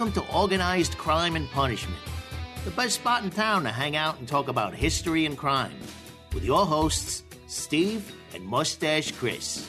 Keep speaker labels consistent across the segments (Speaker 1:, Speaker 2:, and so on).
Speaker 1: welcome to Organized Crime and Punishment, the best spot in town to hang out and talk about history and crime, with your hosts, Steve and Mustache Chris.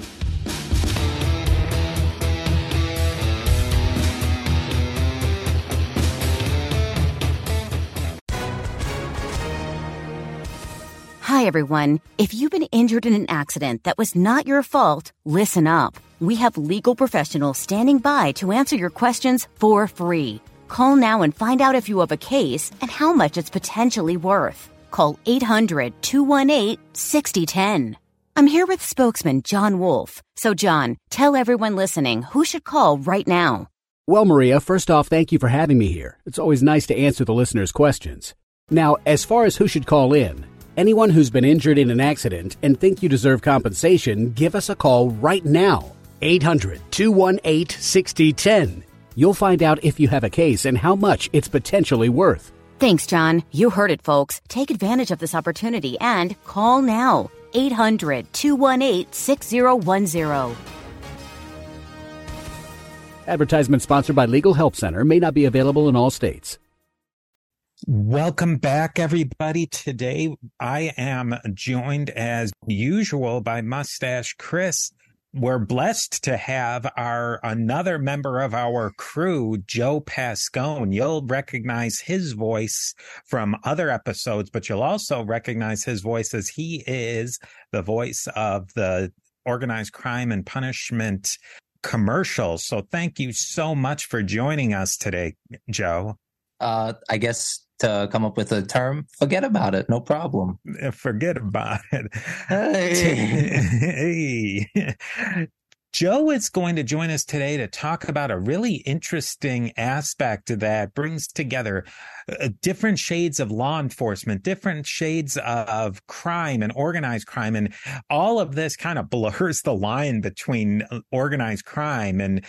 Speaker 2: Hi, everyone. If you've been injured in an accident that was not your fault, listen up. We have legal professionals standing by to answer your questions for free. Call now and find out if you have a case and how much it's potentially worth. Call 800-218-6010. I'm here with spokesman John Wolf. So, John, tell everyone listening who should call right now.
Speaker 3: Well, Maria, first off, thank you for having me here. It's always nice to answer the listeners' questions. Now, as far as who should call in, anyone who's been injured in an accident and think you deserve compensation, give us a call right now. 800-218-6010. You'll find out if you have a case and how much it's potentially worth.
Speaker 2: Thanks, John. You heard it, folks. Take advantage of this opportunity and call now. 800-218-6010.
Speaker 3: Advertisement sponsored by Legal Help Center. May not be available in all states.
Speaker 4: Welcome back, everybody. Today, I am joined as usual by Mustache Chris. We're blessed to have another member of our crew, Joe Pascone. You'll recognize his voice from other episodes, but you'll also recognize his voice as he is the voice of the Organized Crime and Punishment commercials. So thank you so much for joining us today, Joe.
Speaker 5: I guess to come up with a term, forget about it. No problem.
Speaker 4: Forget about it.
Speaker 5: Hey.
Speaker 4: Hey. Joe is going to join us today to talk about a really interesting aspect that brings together different shades of law enforcement, different shades of crime and organized crime. And all of this kind of blurs the line between organized crime and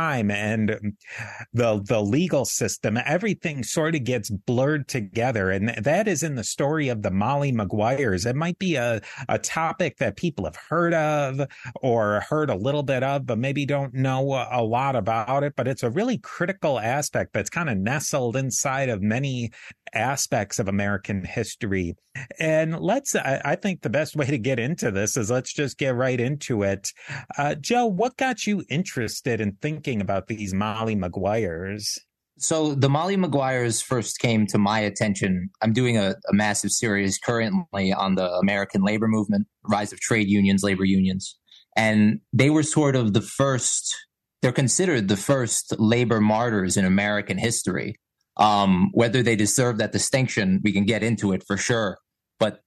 Speaker 4: the legal system. Everything sort of gets blurred together. And that is in the story of the Molly Maguires. It might be a topic that people have heard of or heard a little bit of, but maybe don't know a lot about it. But it's a really critical aspect that's kind of nestled inside of many aspects of American history. And I think the best way to get into this is let's just get right into it. Joe, what got you interested in thinking about these Molly Maguires?
Speaker 5: So the Molly Maguires first came to my attention. I'm doing a massive series currently on the American labor movement, rise of trade unions, labor unions. And they were sort of they're considered the first labor martyrs in American history. Whether they deserve that distinction, we can get into it for sure. But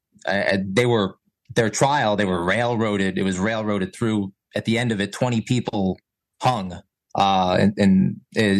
Speaker 5: their trial, they were railroaded. It was railroaded through. At the end of it, 20 people hung in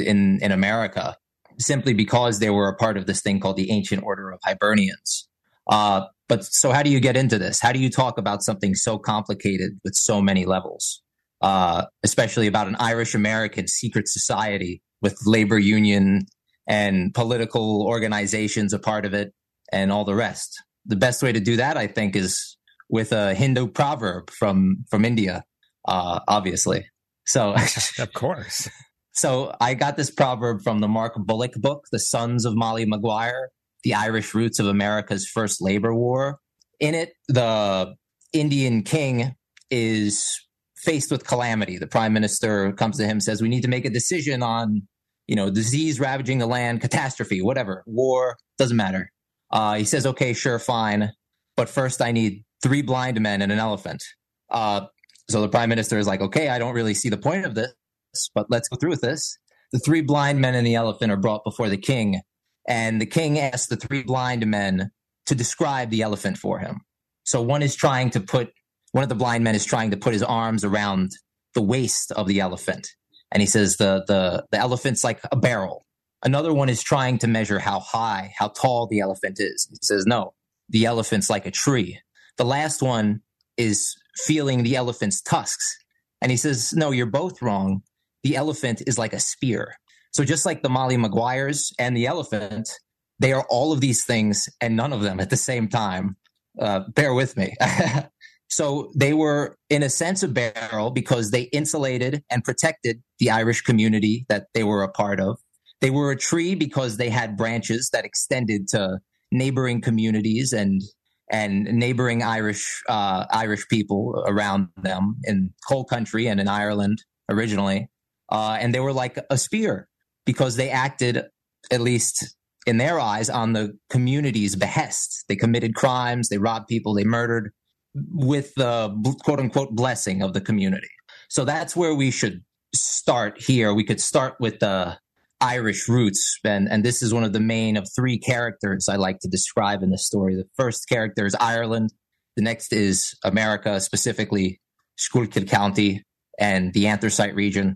Speaker 5: America simply because they were a part of this thing called the Ancient Order of Hibernians. But so how do you get into this? How do you talk about something so complicated with so many levels, especially about an Irish American secret society with labor union and political organizations a part of it and all the rest? The best way to do that, I think, is with a Hindu proverb from India, obviously. So,
Speaker 4: of course.
Speaker 5: So I got this proverb from the Mark Bullock book, The Sons of Molly Maguire, The Irish Roots of America's First Labor War. In it, the Indian king is faced with calamity. The prime minister comes to him, says, we need to make a decision on, disease ravaging the land, catastrophe, whatever, war, doesn't matter. He says, okay, sure, fine. But first I need 3 blind men and an elephant. So the prime minister is like, okay, I don't really see the point of this, but let's go through with this. The 3 blind men and the elephant are brought before the king. And the king asks the 3 blind men to describe the elephant for him. So one of the blind men is trying to put his arms around the waist of the elephant. And he says the elephant's like a barrel. Another one is trying to measure how tall the elephant is. He says, no, the elephant's like a tree. The last one is feeling the elephant's tusks. And he says, no, you're both wrong. The elephant is like a spear. So just like the Molly Maguires and the elephant, they are all of these things and none of them at the same time. Bear with me. So they were, in a sense, a barrel because they insulated and protected the Irish community that they were a part of. They were a tree because they had branches that extended to neighboring communities and neighboring Irish people around them in coal country and in Ireland originally. And they were like a spear because they acted, at least in their eyes, on the community's behest. They committed crimes, they robbed people, they murdered with the quote unquote blessing of the community. So that's where we should start here. We could start with the Irish roots. And this is one of the main of three characters I like to describe in this story. The first character is Ireland. The next is America, specifically Schuylkill County and the Anthracite region.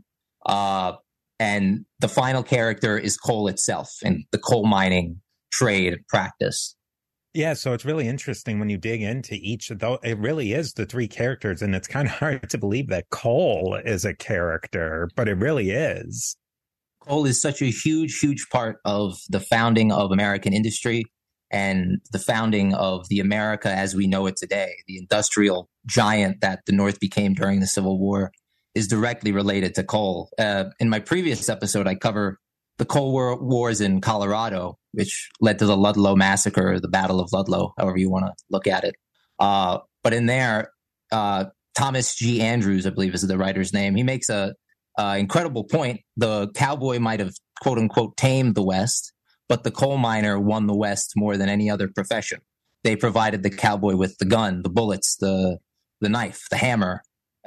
Speaker 5: And the final character is coal itself and the coal mining trade practice.
Speaker 4: Yeah, so it's really interesting when you dig into each of those. It really is the three characters, and it's kind of hard to believe that coal is a character, but it really is.
Speaker 5: Coal is such a huge, huge part of the founding of American industry and the founding of the America as we know it today. The industrial giant that the North became during the Civil War is directly related to coal. In my previous episode, I cover the Coal Wars in Colorado, which led to the Ludlow Massacre, the Battle of Ludlow, however you want to look at it. But in there, Thomas G. Andrews, I believe is the writer's name, he makes a incredible point. The cowboy might have, quote unquote, tamed the West, but the coal miner won the West more than any other profession. They provided the cowboy with the gun, the bullets, the knife, the hammer,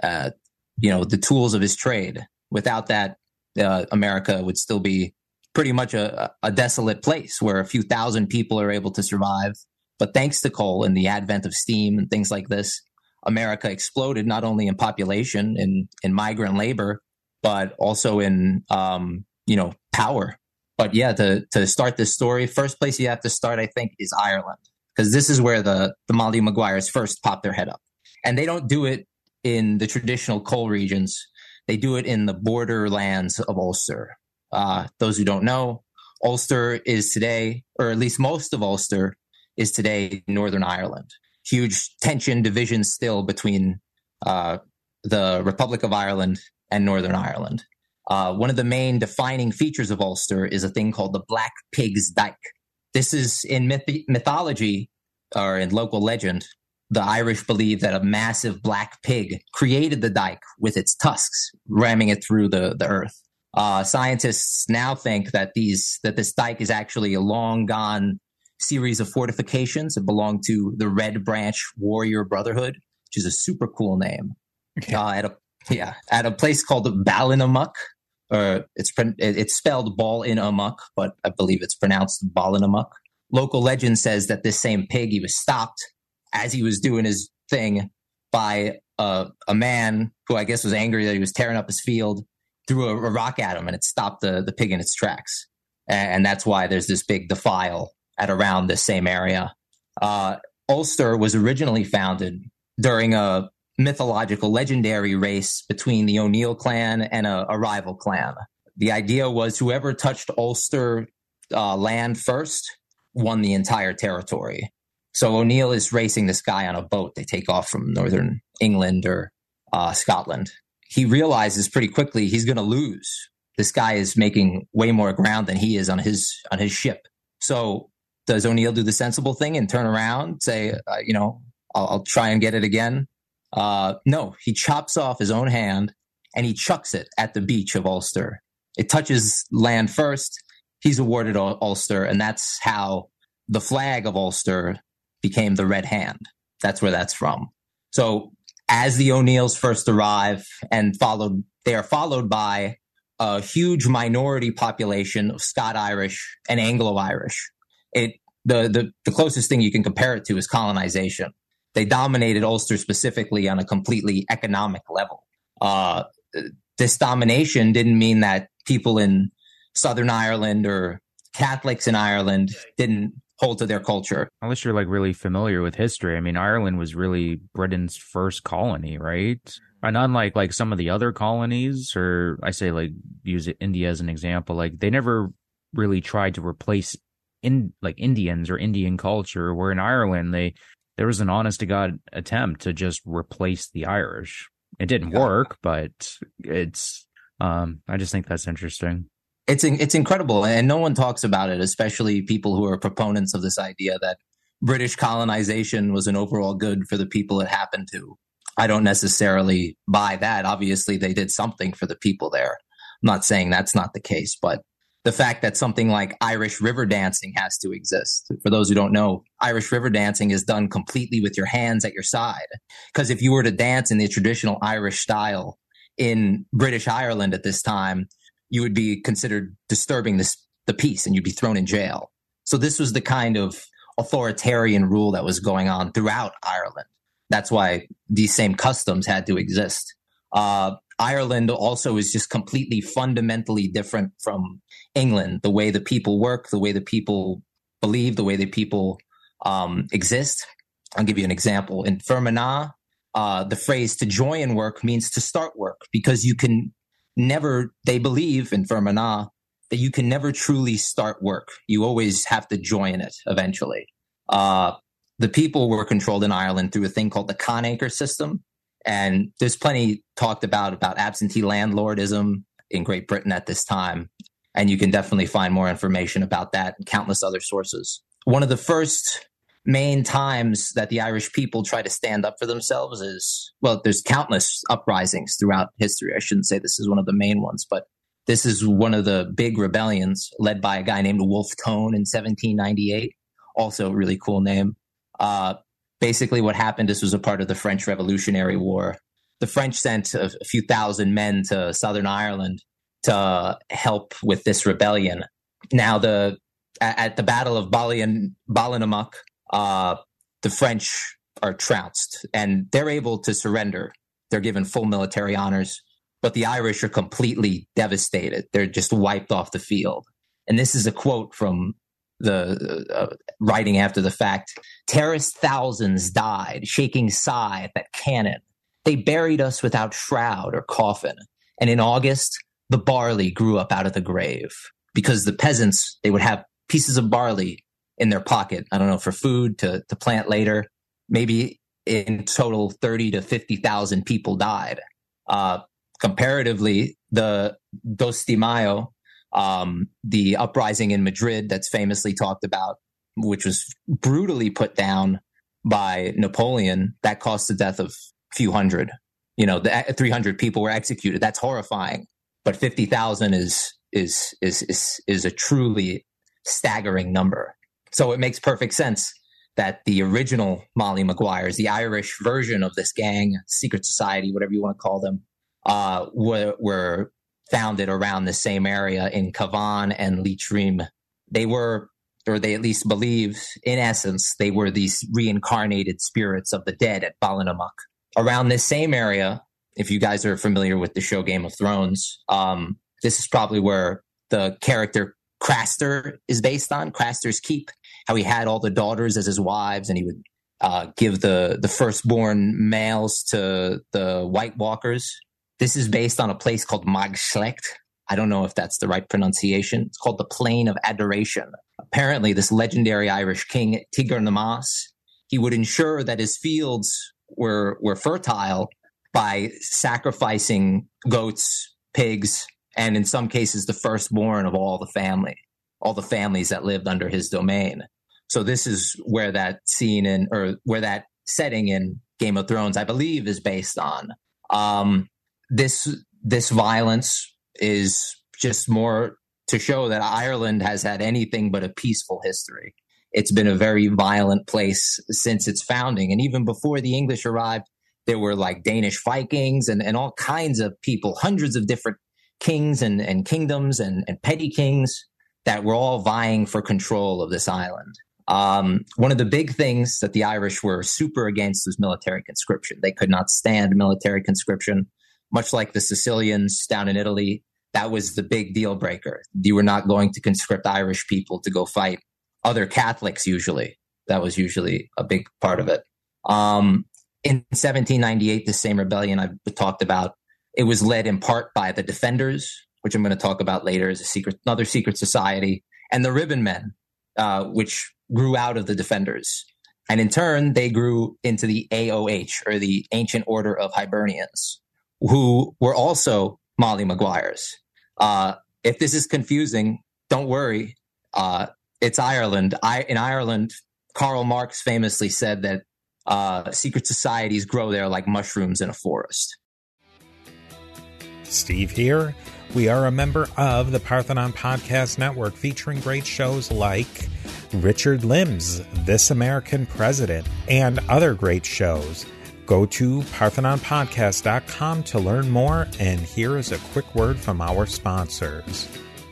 Speaker 5: the tools of his trade. Without that, America would still be pretty much a desolate place where a few thousand people are able to survive. But thanks to coal and the advent of steam and things like this, America exploded not only in population, in migrant labor, but also in, power. But yeah, to start this story, first place you have to start, I think, is Ireland, because this is where the Molly Maguires first popped their head up. And they don't do it in the traditional coal regions. They do it in the borderlands of Ulster. Those who don't know, Ulster is today, or at least most of Ulster is today, Northern Ireland. Huge tension, division still between the Republic of Ireland and Northern Ireland. One of the main defining features of Ulster is a thing called the Black Pig's Dyke. This is in mythology or in local legend. The Irish believe that a massive black pig created the dike with its tusks, ramming it through the earth. Scientists now think that this dike is actually a long gone series of fortifications that belong to the Red Branch Warrior Brotherhood, which is a super cool name. At a place called Ballinamuck, or it's spelled Ball-in-a-muck, but I believe it's pronounced Ballinamuck. Local legend says that this same pig, he was stopped as he was doing his thing by a man who I guess was angry that he was tearing up his field, threw a rock at him, and it stopped the pig in its tracks. And that's why there's this big defile at around the same area. Ulster was originally founded during a mythological legendary race between the O'Neill clan and a rival clan. The idea was whoever touched Ulster land first won the entire territory. So O'Neill is racing this guy on a boat. They take off from northern England or Scotland. He realizes pretty quickly he's going to lose. This guy is making way more ground than he is on his ship. So does O'Neill do the sensible thing and turn around, say, I'll try and get it again? No, he chops off his own hand and he chucks it at the beach of Ulster. It touches land first. He's awarded Ulster, and that's how the flag of Ulster became the red hand. That's where that's from. So as the O'Neills first arrive they are followed by a huge minority population of Scot-Irish and Anglo-Irish. The closest thing you can compare it to is colonization. They dominated Ulster specifically on a completely economic level. This domination didn't mean that people in Southern Ireland or Catholics in Ireland didn't hold to their culture.
Speaker 6: Unless you're really familiar with history. I mean, Ireland was really Britain's first colony, right? And unlike some of the other colonies, or I say use India as an example, they never really tried to replace Indians or Indian culture, where in Ireland there was an honest to God attempt to just replace the Irish. It didn't work, but it's I just think that's interesting.
Speaker 5: It's incredible, and no one talks about it, especially people who are proponents of this idea that British colonization was an overall good for the people it happened to. I don't necessarily buy that. Obviously, they did something for the people there. I'm not saying that's not the case, but the fact that something like Irish river dancing has to exist. For those who don't know, Irish river dancing is done completely with your hands at your side. Because if you were to dance in the traditional Irish style in British Ireland at this time, you would be considered disturbing the peace and you'd be thrown in jail. So this was the kind of authoritarian rule that was going on throughout Ireland. That's why these same customs had to exist. Ireland also is just completely fundamentally different from England. The way the people work, the way the people believe, the way the people exist. I'll give you an example. In Fermanagh, the phrase to join work means to start work, because you can never, they believe in Fermanagh that you can never truly start work. You always have to join it eventually. The people were controlled in Ireland through a thing called the Conacre system. And there's plenty talked about absentee landlordism in Great Britain at this time. And you can definitely find more information about that and countless other sources. One of the first main times that the Irish people try to stand up for themselves is, well, there's countless uprisings throughout history. I shouldn't say this is one of the main ones, but this is one of the big rebellions led by a guy named Wolfe Tone in 1798. Also a really cool name. Basically what happened, this was a part of the French Revolutionary War. The French sent a few thousand men to Southern Ireland to help with this rebellion. Now, at the Battle of Ballinamuck, the French are trounced and they're able to surrender. They're given full military honors, but the Irish are completely devastated. They're just wiped off the field. And this is a quote from the writing after the fact. Terraced thousands died, shaking scythe at cannon. They buried us without shroud or coffin. And in August, the barley grew up out of the grave, because the peasants, they would have pieces of barley in their pocket, I don't know, for food to plant later. Maybe in total, 30 to 50,000 people died. Comparatively, the Dos de Mayo, the uprising in Madrid that's famously talked about, which was brutally put down by Napoleon, that cost the death of a few hundred. 300 people were executed. That's horrifying. But 50,000 is a truly staggering number. So it makes perfect sense that the original Molly Maguires, the Irish version of this gang, secret society, whatever you want to call them, were founded around the same area in Cavan and Leitrim. They were, or they at least believe, in essence, they were these reincarnated spirits of the dead at Ballinamuck. Around this same area, if you guys are familiar with the show Game of Thrones, this is probably where the character Craster is based on, Craster's Keep, how he had all the daughters as his wives, and he would give the firstborn males to the White Walkers. This is based on a place called Magschlecht. I don't know if that's the right pronunciation. It's called the Plain of Adoration. Apparently, this legendary Irish king, Tigr na Mas, he would ensure that his fields were fertile by sacrificing goats, pigs, and in some cases, the firstborn of all the families that lived under his domain. So this is where that where that setting in Game of Thrones, I believe, is based on. This violence is just more to show that Ireland has had anything but a peaceful history. It's been a very violent place since its founding. And even before the English arrived, there were like Danish Vikings and all kinds of people, hundreds of different kings and kingdoms and petty kings that were all vying for control of this island. One of the big things that the Irish were super against was military conscription. They could not stand military conscription, much like the Sicilians down in Italy. That was the big deal breaker. You were not going to conscript Irish people to go fight other Catholics usually. That was usually a big part of it. In 1798, the same rebellion I talked about, it was led in part by the Defenders, which I'm going to talk about later as another secret society, and the Ribbon Men, which grew out of the Defenders. And in turn, they grew into the AOH, or the Ancient Order of Hibernians, who were also Molly Maguires. if this is confusing, don't worry. It's Ireland. In Ireland, Karl Marx famously said that secret societies grow there like mushrooms in a forest.
Speaker 4: Steve here. We are a member of the Parthenon Podcast Network, featuring great shows like Richard Lim's This American President and other great shows. Go to parthenonpodcast.com to learn more, and here is a quick word from our sponsors.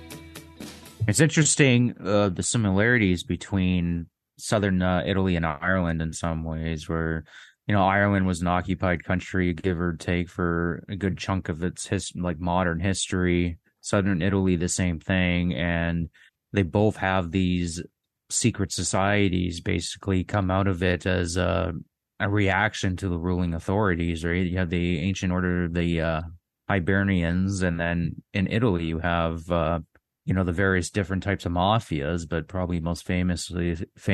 Speaker 6: It's interesting, the similarities between southern Italy and Ireland in some ways, where, Ireland was an occupied country, give or take, for a good chunk of its modern history. Southern Italy, the same thing. And they both have these secret societies basically come out of it as a reaction to the ruling authorities, right? You have the ancient order of the Hibernians, and then in Italy you have the various different types of mafias, but probably most famously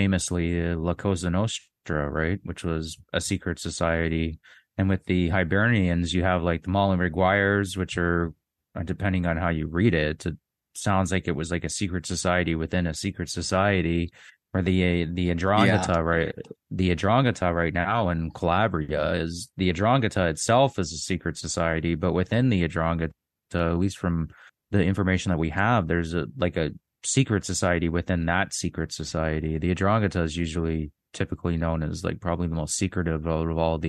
Speaker 6: La Cosa Nostra, right, which was a secret society. And with the Hibernians, you have like the Molly Maguires, which are, depending on how you read it, it sounds like it was like a secret society within a secret society. Or the Andromeda, right? The Andromeda right now in Calabria is the Andromeda itself is a secret society, but within the Andromeda, at least from the information that we have, there's a secret society within that secret society. The Andromeda is typically known as like probably the most secretive out of all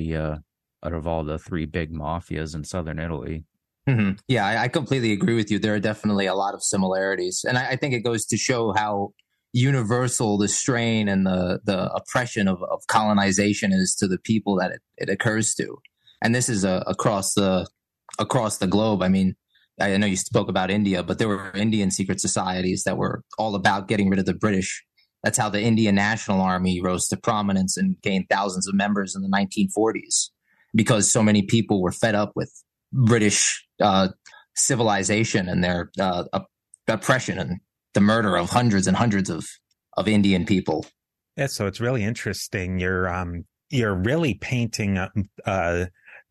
Speaker 6: the three big mafias in southern Italy.
Speaker 5: Mm-hmm. Yeah, I completely agree with you. There are definitely a lot of similarities, and I think it goes to show how universal the strain and the oppression of colonization is to the people that it occurs to. And this is across the globe. I mean, I know you spoke about India, but there were Indian secret societies that were all about getting rid of the British. That's how the Indian National Army rose to prominence and gained thousands of members in the 1940s, because so many people were fed up with British civilization and their oppression and the murder of hundreds and hundreds of Indian people.
Speaker 4: Yeah, so it's really interesting. You're really painting a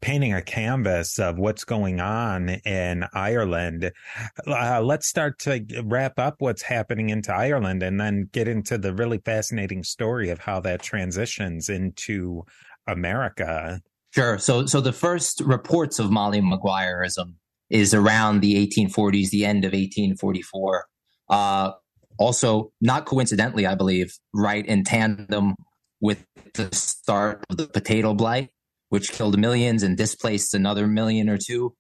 Speaker 4: canvas of what's going on in Ireland. Let's start to wrap up what's happening into Ireland and then get into the really fascinating story of how that transitions into America.
Speaker 5: Sure. So the first reports of Molly Maguireism is around the 1840s, the end of 1844. Also, not coincidentally, I believe, right in tandem with the start of the potato blight, which killed millions and displaced another million or two.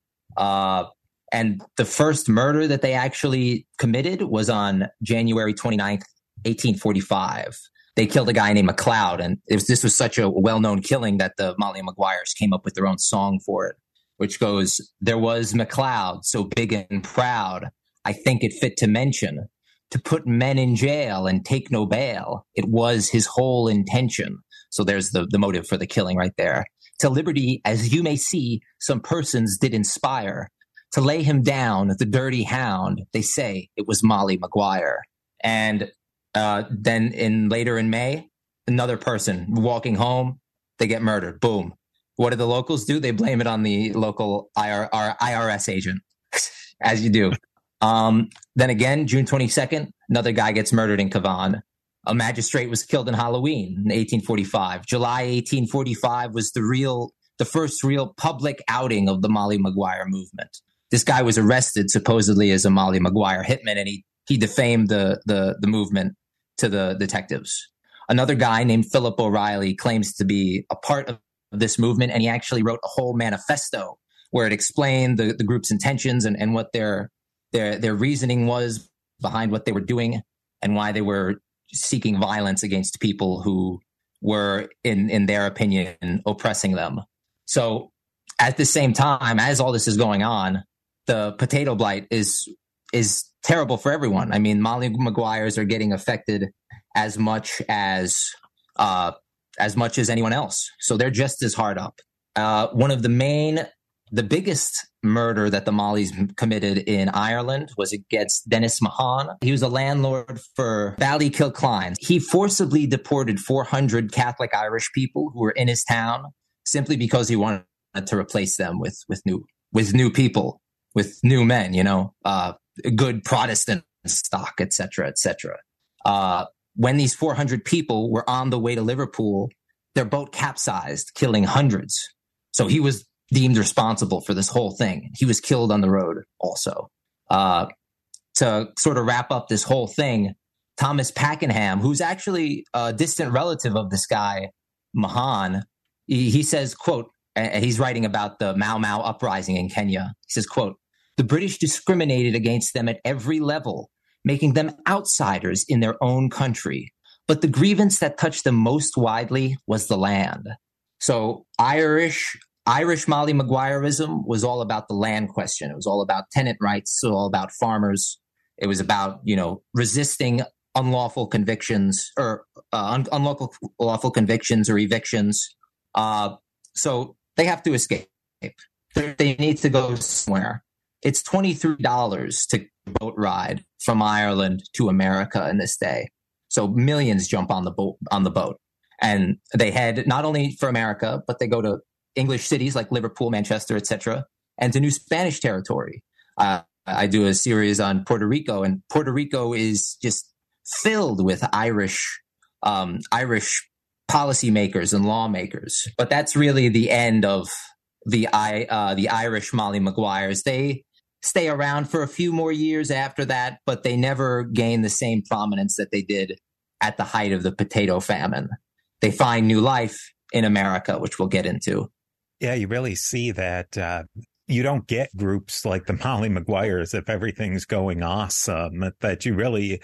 Speaker 5: And the first murder that they actually committed was on January 29th, 1845. They killed a guy named MacLeod, and this was such a well-known killing that the Molly Maguires came up with their own song for it, which goes, "There was MacLeod, so big and proud, I think it fit to mention, to put men in jail and take no bail. It was his whole intention." So there's the motive for the killing right there. "To liberty, as you may see, some persons did inspire. To lay him down, the dirty hound, they say it was Molly Maguire." And then later in May, another person walking home, they get murdered. Boom. What do the locals do? They blame it on the local IRS agent, as you do. Then again, June 22nd, another guy gets murdered in Cavan. A magistrate was killed in Halloween in 1845. July 1845 was the first real public outing of the Molly Maguire movement. This guy was arrested supposedly as a Molly Maguire hitman, and he defamed the movement to the detectives. Another guy named Philip O'Reilly claims to be a part of this movement, and he actually wrote a whole manifesto where it explained the group's intentions and what their reasoning was behind what they were doing and why they were seeking violence against people who were, in their opinion, oppressing them. So at the same time, as all this is going on, the potato blight is terrible for everyone. I mean, Molly Maguires are getting affected as much as anyone else. So they're just as hard up. One of the biggest murder that the Mollys committed in Ireland was against Dennis Mahan. He was a landlord for Ballykilcline. He forcibly deported 400 Catholic Irish people who were in his town simply because he wanted to replace them with new people, with new men, good Protestant stock, et cetera, et cetera. When these 400 people were on the way to Liverpool, their boat capsized, killing hundreds. So he was deemed responsible for this whole thing. He was killed on the road also. To sort of wrap up this whole thing, Thomas Pakenham, who's actually a distant relative of this guy, Mahan, he says, quote, he's writing about the Mau Mau uprising in Kenya. He says, quote, "The British discriminated against them at every level, making them outsiders in their own country. But the grievance that touched them most widely was the land." So Irish Molly Maguireism was all about the land question. It was all about tenant rights. It was all about farmers. It was about, resisting unlawful convictions or unlawful convictions or evictions. So they have to escape. They need to go somewhere. It's $23 to boat ride from Ireland to America in this day. So millions jump on the boat, and they head not only for America, but they go to English cities like Liverpool, Manchester, etc., and to new Spanish territory. I do a series on Puerto Rico, and Puerto Rico is just filled with Irish policymakers and lawmakers. But that's really the end of the Irish Molly Maguires. They stay around for a few more years after that, but they never gain the same prominence that they did at the height of the potato famine. They find new life in America, which we'll get into.
Speaker 4: Yeah, you really see that you don't get groups like the Molly Maguires if everything's going awesome, that you really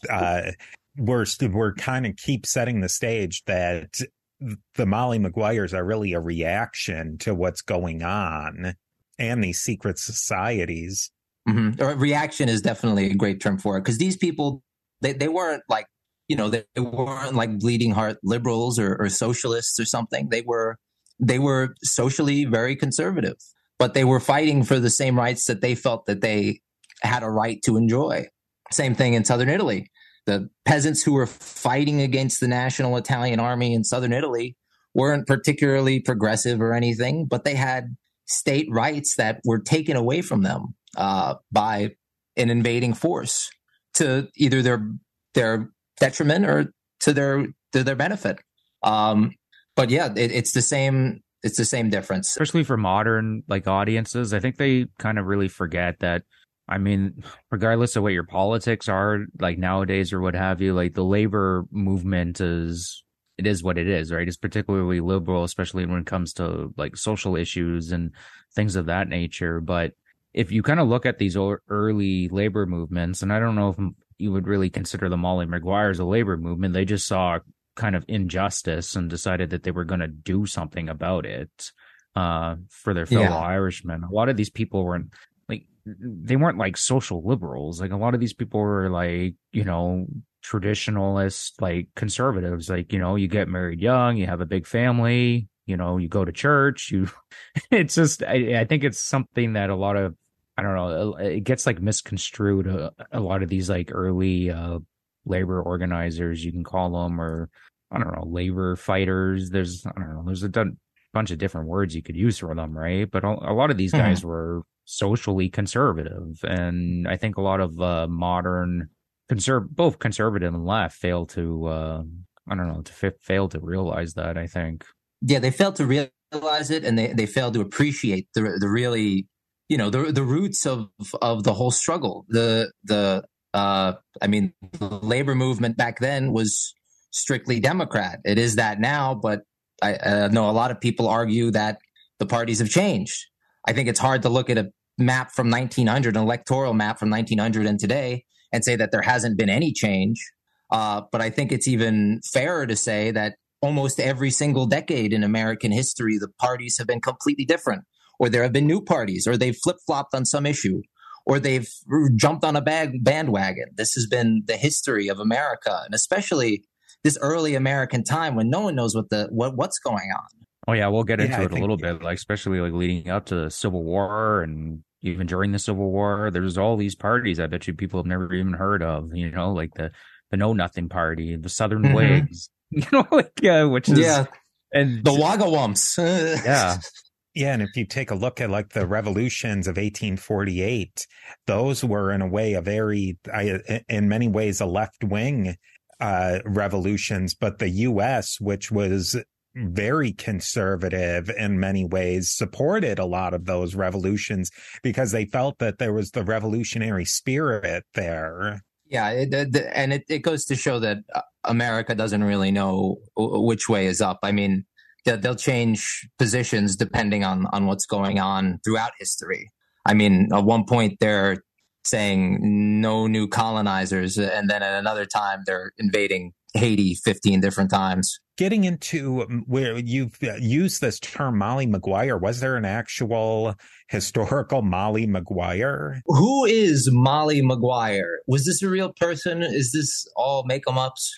Speaker 4: we're kind of keep setting the stage that the Molly Maguires are really a reaction to what's going on and these secret societies.
Speaker 5: Mm-hmm. Or reaction is definitely a great term for it, because these people, they weren't like, they weren't like bleeding heart liberals or socialists or something. They were socially very conservative, but they were fighting for the same rights that they felt that they had a right to enjoy. Same thing in southern Italy. The peasants who were fighting against the national Italian army in southern Italy weren't particularly progressive or anything, but they had state rights that were taken away from them by an invading force to either their detriment or to their benefit. But yeah, it's the same difference.
Speaker 6: Especially for modern audiences, I think they kind of really forget that. I mean, regardless of what your politics are nowadays or what have you, the labor movement is what it is, right? It's particularly liberal, especially when it comes to social issues and things of that nature. But if you kind of look at these early labor movements, and I don't know if you would really consider the Molly Maguires a labor movement, they just saw kind of injustice and decided that they were going to do something about it for their fellow Irishmen. A lot of these people weren't they weren't social liberals. A lot of these people were traditionalist, conservatives. You get married young, you have a big family, you go to church, it's just, I think it's something that a lot of, I don't know, it gets misconstrued. A lot of these early labor organizers, you can call them, or I don't know, labor fighters. There's a bunch of different words you could use for them, right? But a lot of these guys were socially conservative, and I think a lot of modern both conservative and left fail to fail to realize that. I think
Speaker 5: they failed to realize it, and they failed to appreciate the really the roots of the whole struggle. The labor movement back then was strictly Democrat. It is that now, but I know a lot of people argue that the parties have changed. I think it's hard to look at a map from 1900, an electoral map from 1900 and today, and say that there hasn't been any change. But I think it's even fairer to say that almost every single decade in American history, the parties have been completely different, or there have been new parties, or they've flip-flopped on some issue, or they've jumped on a bandwagon. This has been the history of America, and especially this early American time when no one knows what's going on.
Speaker 6: Oh yeah, we'll get into it a little bit, especially leading up to the Civil War, and even during the Civil War, there's all these parties I bet you people have never even heard of. The Know Nothing Party, the Southern Whigs, which is
Speaker 5: and the Wagawumps.
Speaker 4: Yeah, and if you take a look at like the revolutions of 1848, those were in a way in many ways a left wing revolutions, but the U.S., which was very conservative in many ways, supported a lot of those revolutions because they felt that there was the revolutionary spirit there.
Speaker 5: Yeah, it goes to show that America doesn't really know which way is up. I mean, they'll change positions depending on what's going on throughout history. I mean, at one point they're saying no new colonizers, and then at another time they're invading Haiti 15 different times.
Speaker 4: Getting into where you've used this term Molly Maguire, was there an actual historical Molly Maguire?
Speaker 5: Who is Molly Maguire? Was this a real person? Is this all make-em-ups?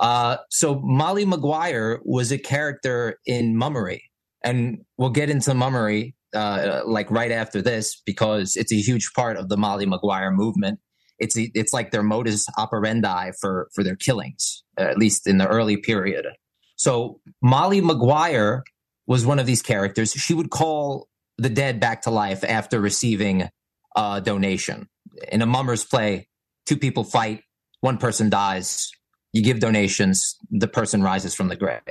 Speaker 5: So Molly Maguire was a character in Mummery, and we'll get into Mummery like right after this because it's a huge part of the Molly Maguire movement. It's like their modus operandi for their killings, at least in the early period. So Molly Maguire was one of these characters. She would call the dead back to life after receiving a donation. In a Mummers play, two people fight, one person dies. You give donations, the person rises from the grave.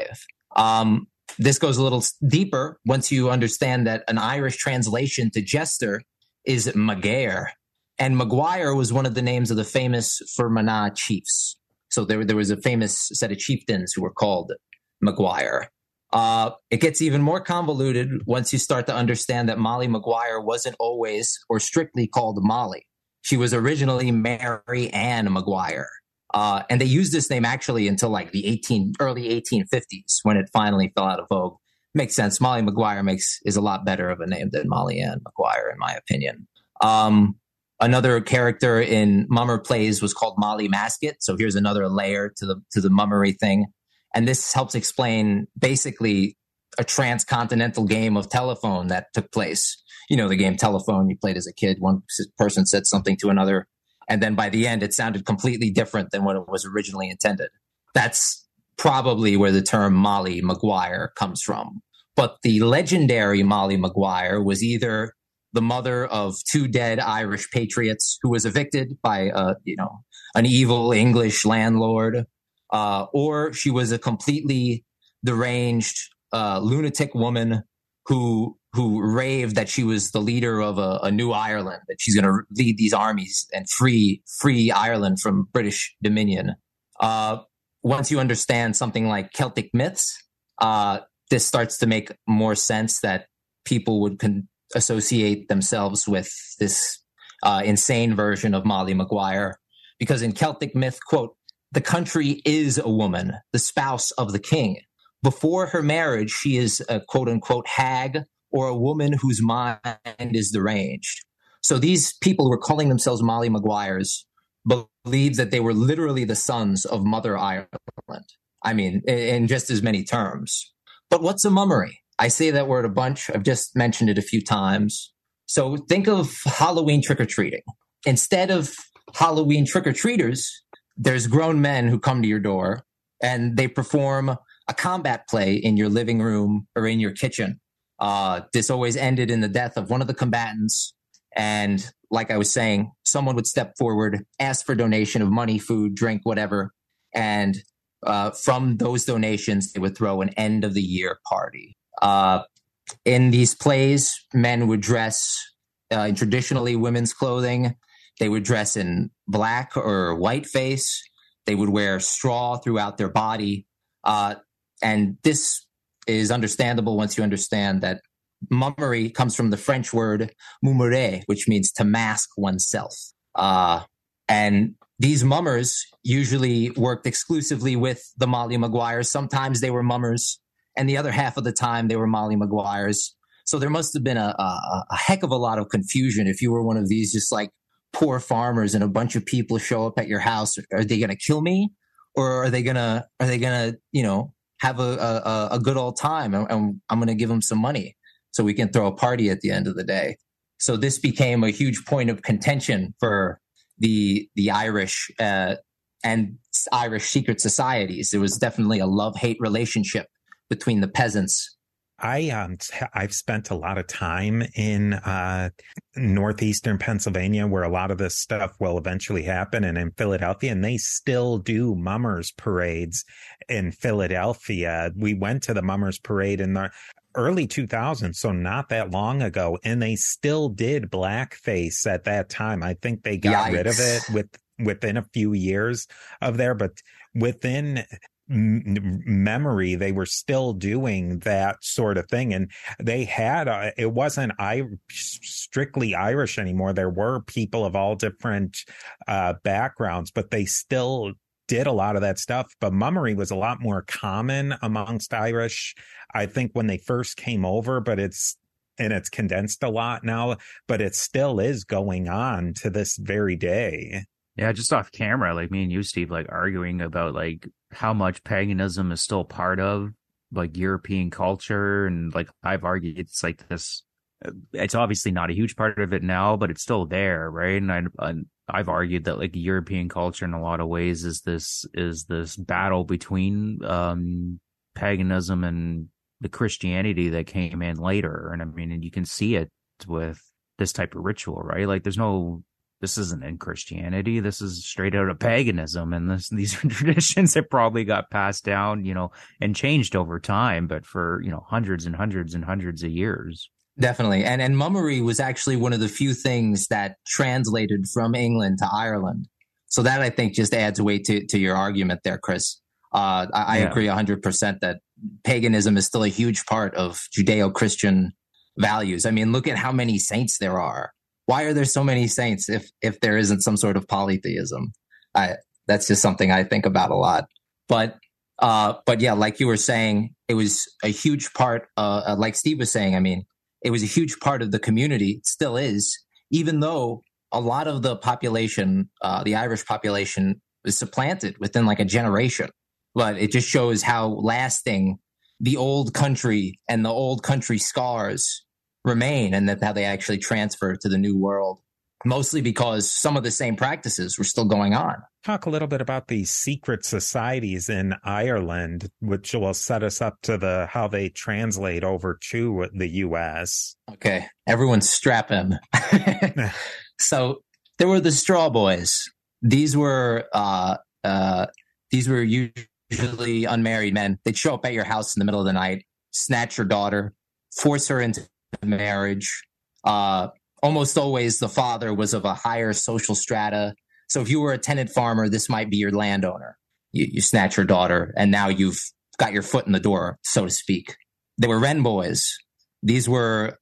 Speaker 5: This goes a little deeper once you understand that an Irish translation to jester is Maguire. And Maguire was one of the names of the famous Fermanagh chiefs. So there was a famous set of chieftains who were called Maguire. It gets even more convoluted once you start to understand that Molly Maguire wasn't always or strictly called Molly. She was originally Mary Ann Maguire. And they used this name actually until like the early 1850s when it finally fell out of vogue. Makes sense. Molly Maguire is a lot better of a name than Molly Ann Maguire, in my opinion. Another character in Mummer plays was called Molly Masket. So here's another layer to the mummery thing. And this helps explain basically a transcontinental game of telephone that took place. You know, the game telephone you played as a kid. One person said something to another, and then by the end, it sounded completely different than what it was originally intended. That's probably where the term Molly Maguire comes from. But the legendary Molly Maguire was either the mother of two dead Irish patriots who was evicted by an evil English landlord, or she was a completely deranged lunatic woman who raved that she was the leader of a new Ireland, that she's going to lead these armies and free Ireland from British dominion. Once you understand something like Celtic myths, this starts to make more sense that people would associate themselves with this insane version of Molly Maguire. Because in Celtic myth, quote, the country is a woman, the spouse of the king. Before her marriage, she is a quote unquote hag or a woman whose mind is deranged. So these people who were calling themselves Molly Maguires believed that they were literally the sons of Mother Ireland. I mean, in just as many terms. But what's a mummery? I say that word a bunch. I've just mentioned it a few times. So think of Halloween trick-or-treating. Instead of Halloween trick-or-treaters, there's grown men who come to your door and they perform a combat play in your living room or in your kitchen. This always ended in the death of one of the combatants. And like I was saying, someone would step forward, ask for donation of money, food, drink, whatever. And from those donations, they would throw an end of the year party. In these plays, men would dress in traditionally women's clothing. They would dress in black or whiteface. They would wear straw throughout their body. And this is understandable once you understand that mummery comes from the French word moumerer, which means to mask oneself. And these mummers usually worked exclusively with the Molly Maguires. Sometimes they were mummers, and the other half of the time they were Molly Maguires. So there must have been a heck of a lot of confusion if you were one of these just like poor farmers and a bunch of people show up at your house. Are they going to kill me, or are they gonna have a good old time, and I'm going to give them some money so we can throw a party at the end of the day? So this became a huge point of contention for the Irish and Irish secret societies. There was definitely a love-hate relationship between the peasants
Speaker 4: I've spent a lot of time in northeastern Pennsylvania, where a lot of this stuff will eventually happen, and in Philadelphia, and they still do mummers parades in Philadelphia. We went to the mummers parade in the early 2000s, so not that long ago, and they still did blackface at that time. I think they got rid of it within a few years of there, but within memory, they were still doing that sort of thing. And they had, it wasn't strictly Irish anymore. There were people of all different backgrounds, but they still did a lot of that stuff. But mummery was a lot more common amongst Irish, I think, when they first came over, but it's condensed a lot now, but it still is going on to this very day.
Speaker 6: Yeah, just off camera, like me and you, Steve, like arguing about like how much paganism is still part of like European culture. And like I've argued it's like this, it's obviously not a huge part of it now, but it's still there, right? And I've argued that like European culture in a lot of ways is this battle between paganism and the Christianity that came in later. And I mean, and you can see it with this type of ritual, right? Like this isn't in Christianity. This is straight out of paganism. And these are traditions that probably got passed down, and changed over time, but for, hundreds and hundreds and hundreds of years.
Speaker 5: Definitely. And mummery was actually one of the few things that translated from England to Ireland. So that, I think, just adds weight to your argument there, Chris. I agree 100% that paganism is still a huge part of Judeo-Christian values. I mean, look at how many saints there are. Why are there so many saints if there isn't some sort of polytheism? That's just something I think about a lot. But yeah, like you were saying, it was a huge part, like Steve was saying, I mean, it was a huge part of the community. It still is, even though a lot of the population, the Irish population, was supplanted within like a generation. But it just shows how lasting the old country and the old country scars remain, and that how they actually transfer to the new world, mostly because some of the same practices were still going on.
Speaker 4: Talk a little bit about these secret societies in Ireland, which will set us up to how they translate over to the U.S.
Speaker 5: Okay, everyone strap in. So there were the Straw Boys. These were usually unmarried men. They'd show up at your house in the middle of the night, snatch your daughter, force her into marriage. Almost always the father was of a higher social strata. So if you were a tenant farmer, this might be your landowner. You snatch your daughter, and now you've got your foot in the door, so to speak. They were Wren boys. These were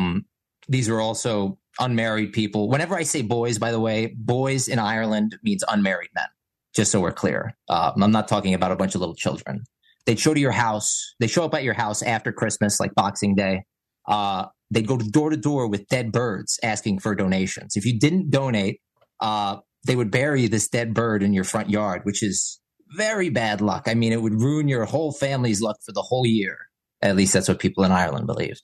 Speaker 5: also unmarried people. Whenever I say boys, by the way, boys in Ireland means unmarried men, just so we're clear. I'm not talking about a bunch of little children. They'd show to your house. They show up at your house after Christmas, like Boxing Day. They'd go door to door with dead birds asking for donations. If you didn't donate, they would bury this dead bird in your front yard, which is very bad luck. I mean, it would ruin your whole family's luck for the whole year. At least that's what people in Ireland believed.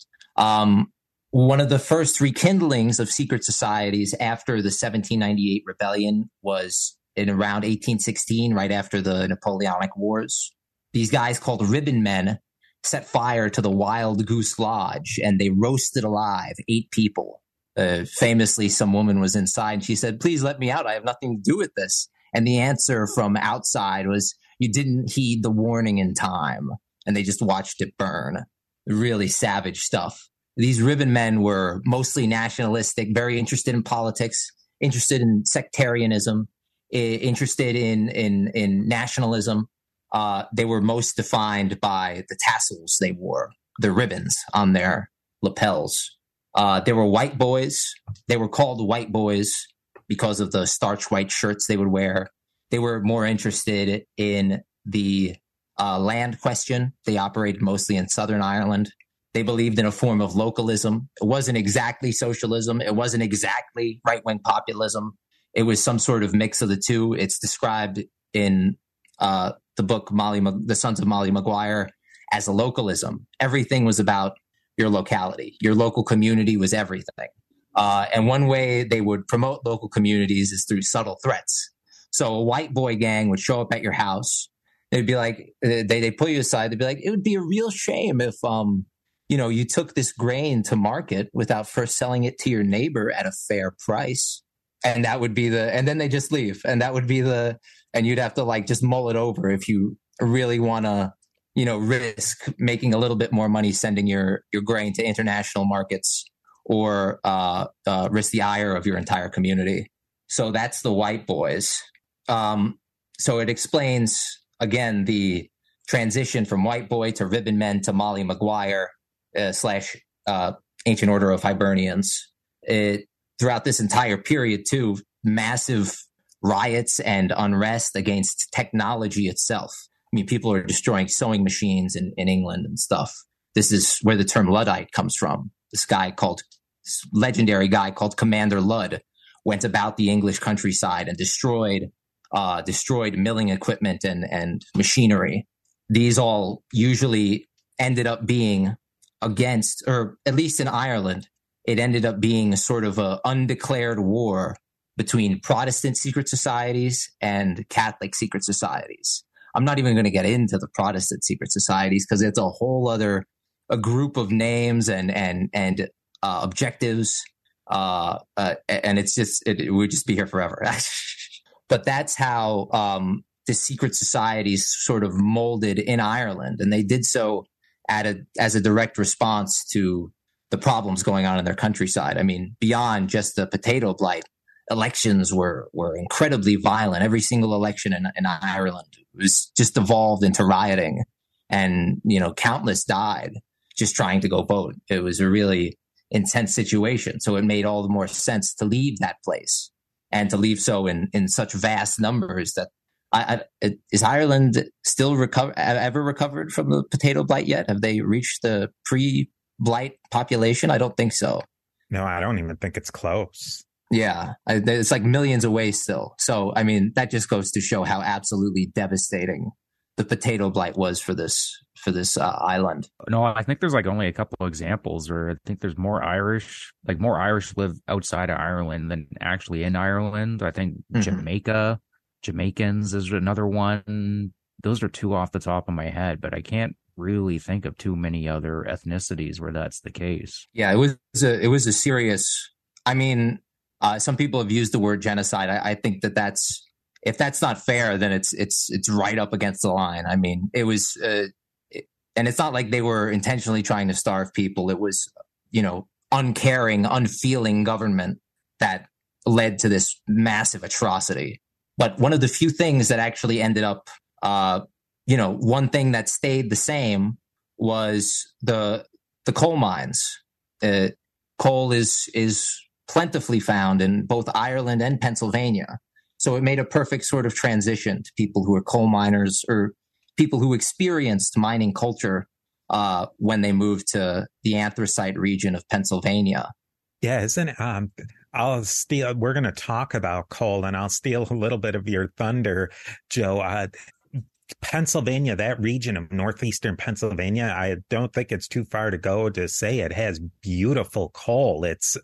Speaker 5: One of the first rekindlings of secret societies after the 1798 rebellion was in around 1816, right after the Napoleonic Wars. These guys called ribbon men set fire to the Wild Goose Lodge, and they roasted alive 8 people. Famously, some woman was inside, and she said, "Please let me out. I have nothing to do with this." And the answer from outside was, "You didn't heed the warning in time." And they just watched it burn. Really savage stuff. These ribbon men were mostly nationalistic, very interested in politics, interested in sectarianism, interested in nationalism. They were most defined by the tassels they wore, the ribbons on their lapels. They were white boys. They were called white boys because of the starch white shirts they would wear. They were more interested in the land question. They operated mostly in Southern Ireland. They believed in a form of localism. It wasn't exactly socialism. It wasn't exactly right-wing populism. It was some sort of mix of the two. It's described in the book The Sons of Molly Maguire as a localism. Everything was about your locality. Your local community was everything. And one way they would promote local communities is through subtle threats. So a white boy gang would show up at your house. They'd be like, they pull you aside. They'd be like, "It would be a real shame if you took this grain to market without first selling it to your neighbor at a fair price. And that would be and then they just leave. And that would be and you'd have to like just mull it over if you really want to, risk making a little bit more money sending your grain to international markets, or risk the ire of your entire community. So that's the white boys. So it explains, again, the transition from white boy to ribbon men to Molly Maguire / Ancient Order of Hibernians. Throughout this entire period, too, massive riots and unrest against technology itself. I mean, people are destroying sewing machines in England and stuff. This is where the term Luddite comes from. This legendary guy called Commander Ludd went about the English countryside and destroyed milling equipment and machinery. These all usually ended up being against, or at least in Ireland, it ended up being a sort of an undeclared war between Protestant secret societies and Catholic secret societies. I'm not even going to get into the Protestant secret societies because it's a whole other group of names and objectives, and it would just be here forever. But that's how the secret societies sort of molded in Ireland, and they did so as a direct response to the problems going on in their countryside. I mean, beyond just the potato blight, elections were incredibly violent. Every single election in Ireland was just evolved into rioting, and countless died just trying to go vote. It was a really intense situation. So it made all the more sense to leave that place, and to leave so in such vast numbers that is Ireland still ever recovered from the potato blight yet? Have they reached the pre-blight population? I don't think so.
Speaker 4: No, I don't even think it's close.
Speaker 5: Yeah, it's like millions away still. So, I mean, that just goes to show how absolutely devastating the potato blight was for this island.
Speaker 6: No, I think there's like only a couple of examples, or I think there's more Irish live outside of Ireland than actually in Ireland. I think Jamaicans is another one. Those are two off the top of my head, but I can't really think of too many other ethnicities where that's the case.
Speaker 5: Yeah, it was a serious. I mean, some people have used the word genocide. I think that's if that's not fair, then it's right up against the line. I mean, it was, and it's not like they were intentionally trying to starve people. It was, uncaring, unfeeling government that led to this massive atrocity. But one of the few things that actually ended up, one thing that stayed the same was the coal mines. Coal is plentifully found in both Ireland and Pennsylvania. So it made a perfect sort of transition to people who are coal miners or people who experienced mining culture when they moved to the anthracite region of Pennsylvania.
Speaker 4: Yeah, isn't it? We're going to talk about coal, and I'll steal a little bit of your thunder, Joe. Pennsylvania, that region of northeastern Pennsylvania, I don't think it's too far to go to say it has beautiful coal. It's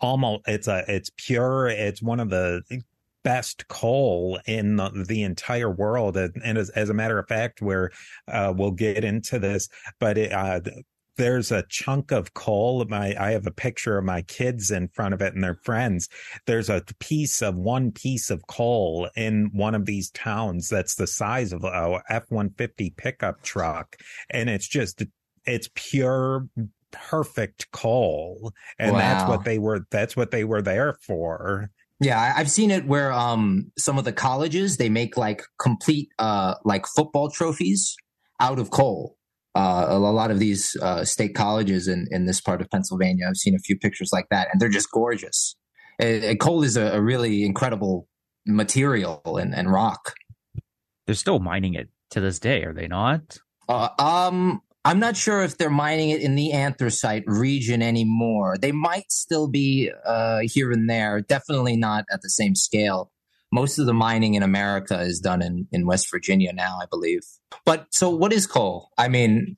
Speaker 4: pure. It's one of the best coal in the entire world. And as a matter of fact, we'll get into this, but there's a chunk of coal. I have a picture of my kids in front of it and their friends. There's one piece of coal in one of these towns that's the size of a F-150 pickup truck. And it's pure, perfect coal. And
Speaker 5: Wow.
Speaker 4: that's what they were there for.
Speaker 5: Yeah, I've seen it where some of the colleges, they make like complete like football trophies out of coal. A lot of these state colleges in this part of Pennsylvania, I've seen a few pictures like that, and they're just gorgeous. Coal is a really incredible material and rock.
Speaker 6: They're still mining it to this day, are they not?
Speaker 5: I'm not sure if they're mining it in the anthracite region anymore. They might still be here and there, definitely not at the same scale. Most of the mining in America is done in West Virginia now, I believe. But so what is coal? I mean,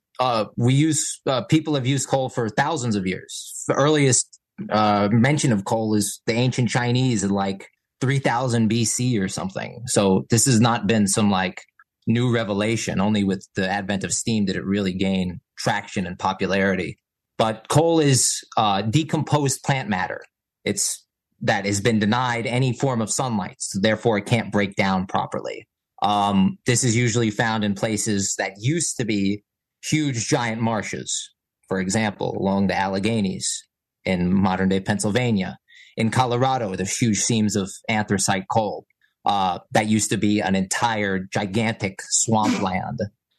Speaker 5: people have used coal for thousands of years. The earliest mention of coal is the ancient Chinese in like 3000 BC or something. So this has not been some like new revelation. Only with the advent of steam did it really gain traction and popularity. But coal is decomposed plant matter. That has been denied any form of sunlight, so therefore it can't break down properly. This is usually found in places that used to be huge giant marshes, for example, along the Alleghenies in modern day Pennsylvania. In Colorado, there's huge seams of anthracite coal that used to be an entire gigantic swampland.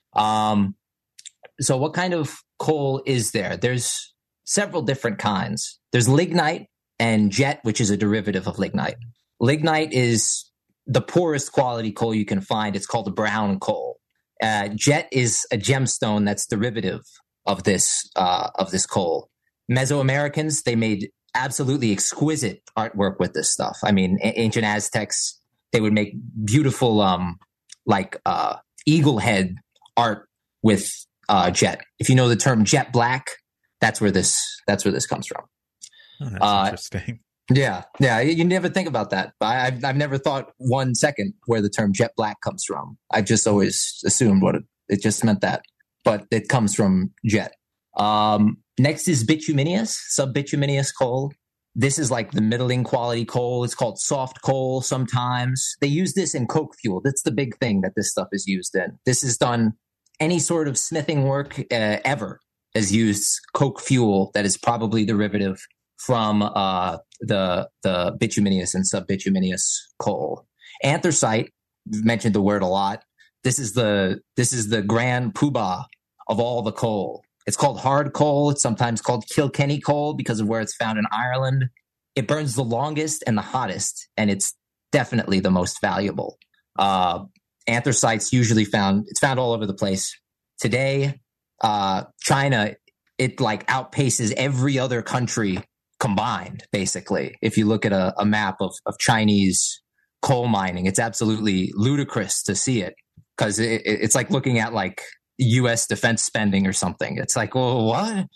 Speaker 5: So what kind of coal is there? There's several different kinds. There's lignite and jet, which is a derivative of lignite. Lignite is the poorest quality coal you can find. It's called a brown coal. Jet is a gemstone that's derivative of this coal. Mesoamericans, they made absolutely exquisite artwork with this stuff. I mean, ancient Aztecs, they would make beautiful eagle head art with jet. If you know the term jet black, that's where this comes from.
Speaker 4: Oh, that's interesting.
Speaker 5: Yeah. You never think about that. I've never thought 1 second where the term jet black comes from. I just always assumed it just meant that, but it comes from jet. Next is bituminous, subbituminous coal. This is like the middling quality coal. It's called soft coal sometimes. They use this in coke fuel. That's the big thing that this stuff is used in. This is done, any sort of smithing work ever has used coke fuel that is probably derivative from the bituminous and subbituminous coal. Anthracite, we've mentioned the word a lot. This is the grand poobah of all the coal. It's called hard coal. It's sometimes called Kilkenny coal because of where it's found in Ireland. It burns the longest and the hottest, and it's definitely the most valuable. Anthracite's usually found all over the place. Today, China, it like outpaces every other country combined, basically. If you look at a map of Chinese coal mining, it's absolutely ludicrous to see it because it's like looking at like U.S. defense spending or something. It's like, well, what?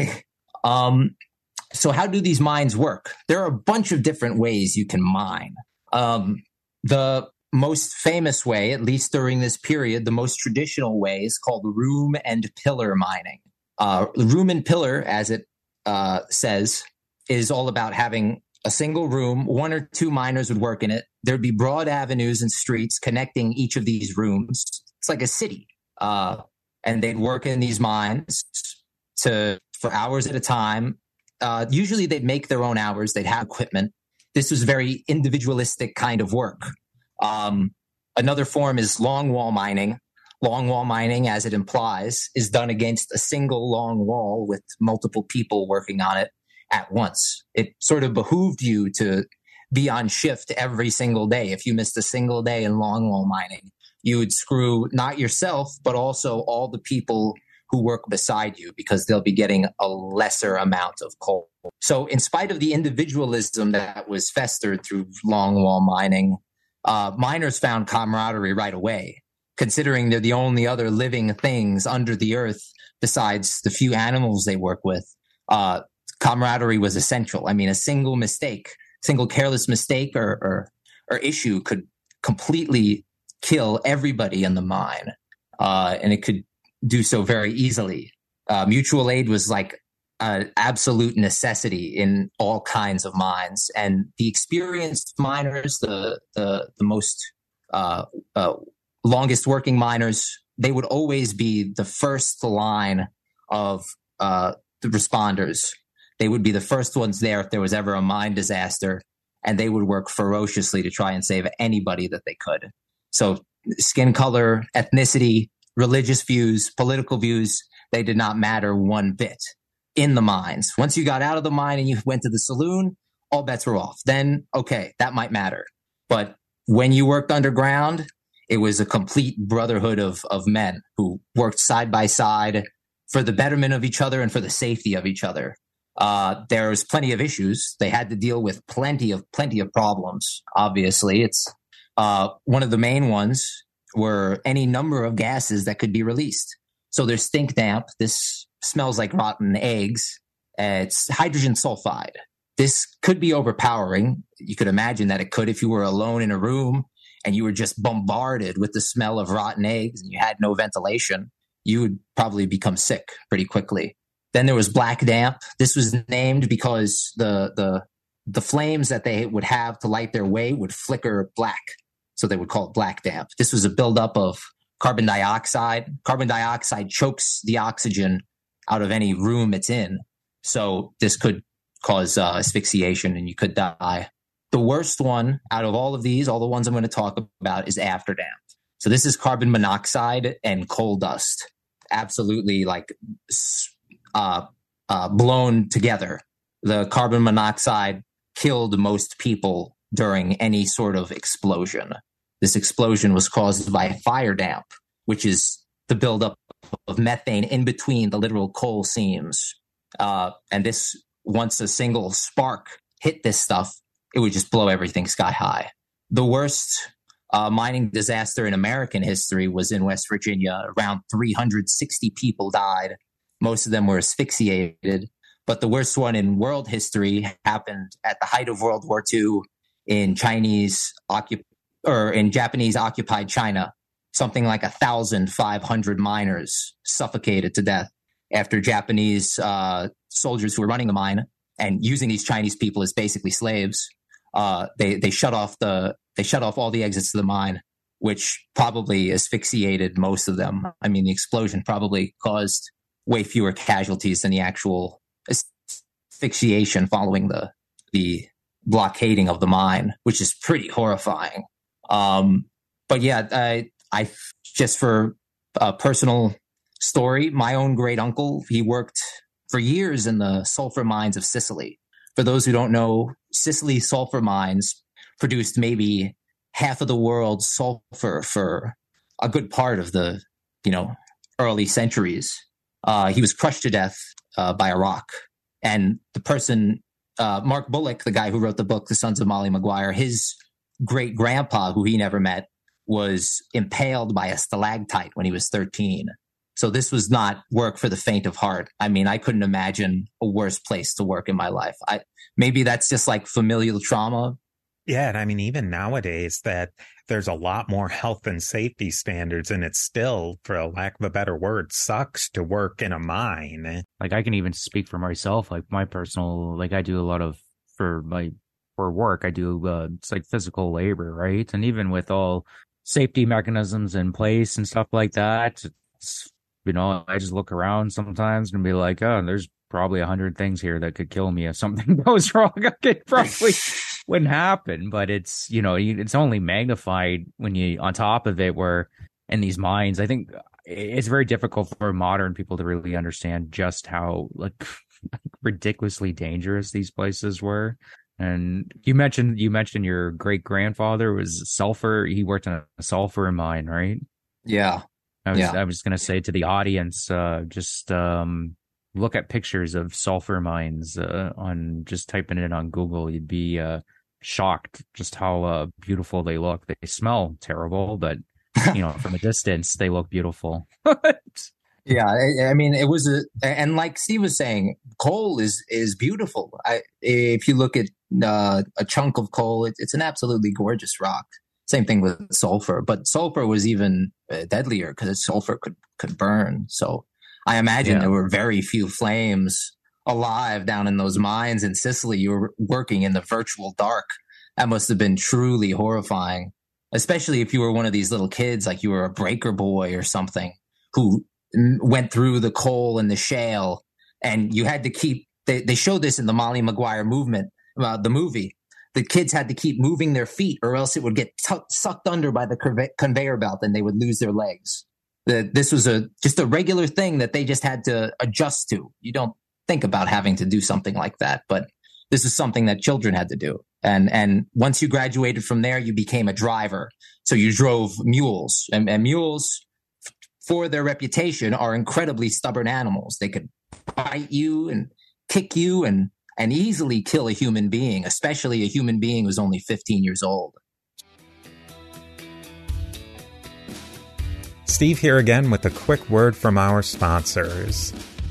Speaker 5: So how do these mines work? There are a bunch of different ways you can mine. The most famous way, at least during this period, the most traditional way is called room and pillar mining. Room and pillar, as it says, is all about having a single room. 1 or 2 miners would work in it. There'd be broad avenues and streets connecting each of these rooms. It's like a city. And they'd work in these mines for hours at a time. Usually they'd make their own hours. They'd have equipment. This was very individualistic kind of work. Another form is longwall mining. Longwall mining, as it implies, is done against a single long wall with multiple people working on it at once. It sort of behooved you to be on shift every single day. If you missed a single day in longwall mining, you would screw not yourself, but also all the people who work beside you because they'll be getting a lesser amount of coal. So in spite of the individualism that was festered through longwall mining, miners found camaraderie right away. Considering they're the only other living things under the earth besides the few animals they work with, camaraderie was essential. I mean, a single careless mistake or issue could completely kill everybody in the mine, and it could do so very easily. Mutual aid was like an absolute necessity in all kinds of mines, and the experienced miners, the most longest working miners, they would always be the first line of the responders. They would be the first ones there if there was ever a mine disaster, and they would work ferociously to try and save anybody that they could. So skin color, ethnicity, religious views, political views, they did not matter one bit in the mines. Once you got out of the mine and you went to the saloon, all bets were off. Then, okay, that might matter. But when you worked underground, it was a complete brotherhood of men who worked side by side for the betterment of each other and for the safety of each other. There was plenty of issues. They had to deal with plenty of problems. Obviously, it's one of the main ones were any number of gases that could be released. So there's stink damp. This smells like rotten eggs. It's hydrogen sulfide. This could be overpowering. You could imagine that it could if you were alone in a room and you were just bombarded with the smell of rotten eggs and you had no ventilation. You would probably become sick pretty quickly. Then there was black damp. This was named because the flames that they would have to light their way would flicker black. So they would call it black damp. This was a buildup of carbon dioxide. Carbon dioxide chokes the oxygen out of any room it's in. So this could cause asphyxiation and you could die. The worst one out of all of these, all the ones I'm going to talk about, is afterdamp. So this is carbon monoxide and coal dust. Absolutely like blown together. The carbon monoxide killed most people during any sort of explosion. This explosion was caused by fire damp, which is the buildup of methane in between the literal coal seams. And this, once a single spark hit this stuff, it would just blow everything sky high. The worst mining disaster in American history was in West Virginia. Around 360 people died. Most of them were asphyxiated. But the worst one in world history happened at the height of World War II in Japanese occupied China. Something like 1,500 miners suffocated to death after Japanese soldiers who were running the mine and using these Chinese people as basically slaves. They shut off all the exits to the mine, which probably asphyxiated most of them. I mean, the explosion probably caused way fewer casualties than the actual asphyxiation following the blockading of the mine, which is pretty horrifying. But yeah, I just for a personal story, my own great uncle, he worked for years in the sulfur mines of Sicily. For those who don't know, Sicily sulfur mines produced maybe half of the world's sulfur for a good part of the, early centuries. He was crushed to death by a rock. And the person, Mark Bullock, the guy who wrote the book, The Sons of Molly Maguire, his great grandpa, who he never met, was impaled by a stalactite when he was 13. So this was not work for the faint of heart. I mean, I couldn't imagine a worse place to work in my life. Maybe that's just like familial trauma.
Speaker 4: Yeah. And I mean, even nowadays that there's a lot more health and safety standards, and it still, for a lack of a better word, sucks to work in a mine.
Speaker 6: Like I can even speak for myself, like my personal, like I do a lot of, for work, I do, it's like physical labor, right? And even with all safety mechanisms in place and stuff like that, it's, I just look around sometimes and be like, oh, there's probably 100 things here that could kill me if something goes wrong. It probably wouldn't happen, but it's, it's only magnified when you, on top of it, where in these mines, I think it's very difficult for modern people to really understand just how ridiculously dangerous these places were. And you mentioned your great grandfather was sulfur. He worked in a sulfur mine, right?
Speaker 5: Yeah.
Speaker 6: I was going to say to the audience, just look at pictures of sulfur mines on just typing it on Google. You'd be shocked just how beautiful they look. They smell terrible, but from a distance, they look beautiful.
Speaker 5: Yeah, I mean, it was and like Steve was saying, coal is beautiful. If you look at a chunk of coal, it's an absolutely gorgeous rock. Same thing with sulfur, but sulfur was even deadlier because sulfur could burn. So I imagine there were very few flames alive down in those mines in Sicily. You were working in the virtual dark. That must have been truly horrifying, especially if you were one of these little kids, like you were a breaker boy or something, who went through the coal and the shale, and you had to keep. They showed this in the Molly Maguire movement, the movie. The kids had to keep moving their feet, or else it would get sucked under by the conveyor belt, and they would lose their legs. This was just a regular thing that they just had to adjust to. You don't think about having to do something like that, but this is something that children had to do. And once you graduated from there, you became a driver. So you drove mules, and mules, for their reputation, are incredibly stubborn animals. They could bite you and kick you and easily kill a human being, especially a human being who's only 15 years old.
Speaker 4: Steve here again with a quick word from our sponsors.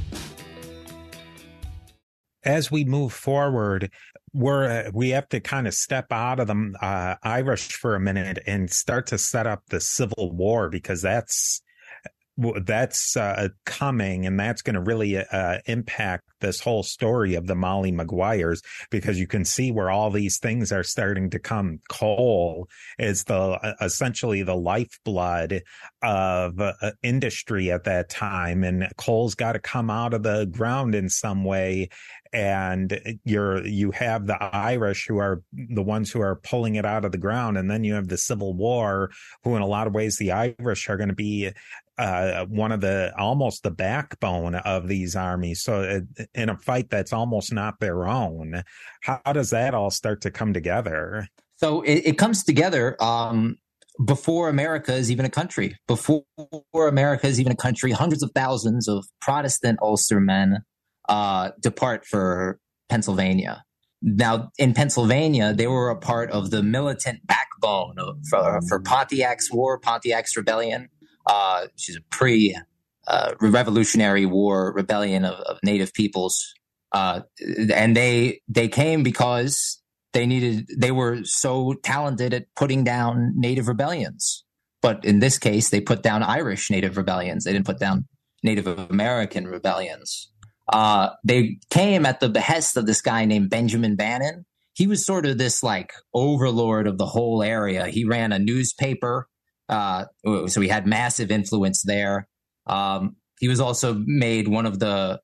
Speaker 4: As we move forward, we have to kind of step out of the Irish for a minute and start to set up the Civil War, because that's That's coming, and that's going to really impact this whole story of the Molly Maguires, because you can see where all these things are starting to come. Coal is essentially the lifeblood of industry at that time, and coal's got to come out of the ground in some way. And you have the Irish, who are the ones who are pulling it out of the ground, and then you have the Civil War, who in a lot of ways the Irish are going to be one of almost the backbone of these armies. So in a fight that's almost not their own, how does that all start to come together?
Speaker 5: So it comes together before America is even a country. Before America is even a country, hundreds of thousands of Protestant Ulstermen depart for Pennsylvania. Now, in Pennsylvania, they were a part of the militant backbone for Pontiac's War, Pontiac's Rebellion. Which is a pre-Revolutionary War rebellion of Native peoples. And they came because they were so talented at putting down Native rebellions. But in this case, they put down Irish Native rebellions. They didn't put down Native American rebellions. They came at the behest of this guy named Benjamin Bannon. He was sort of this like overlord of the whole area. He ran a newspaper. So he had massive influence there. He was also made one of the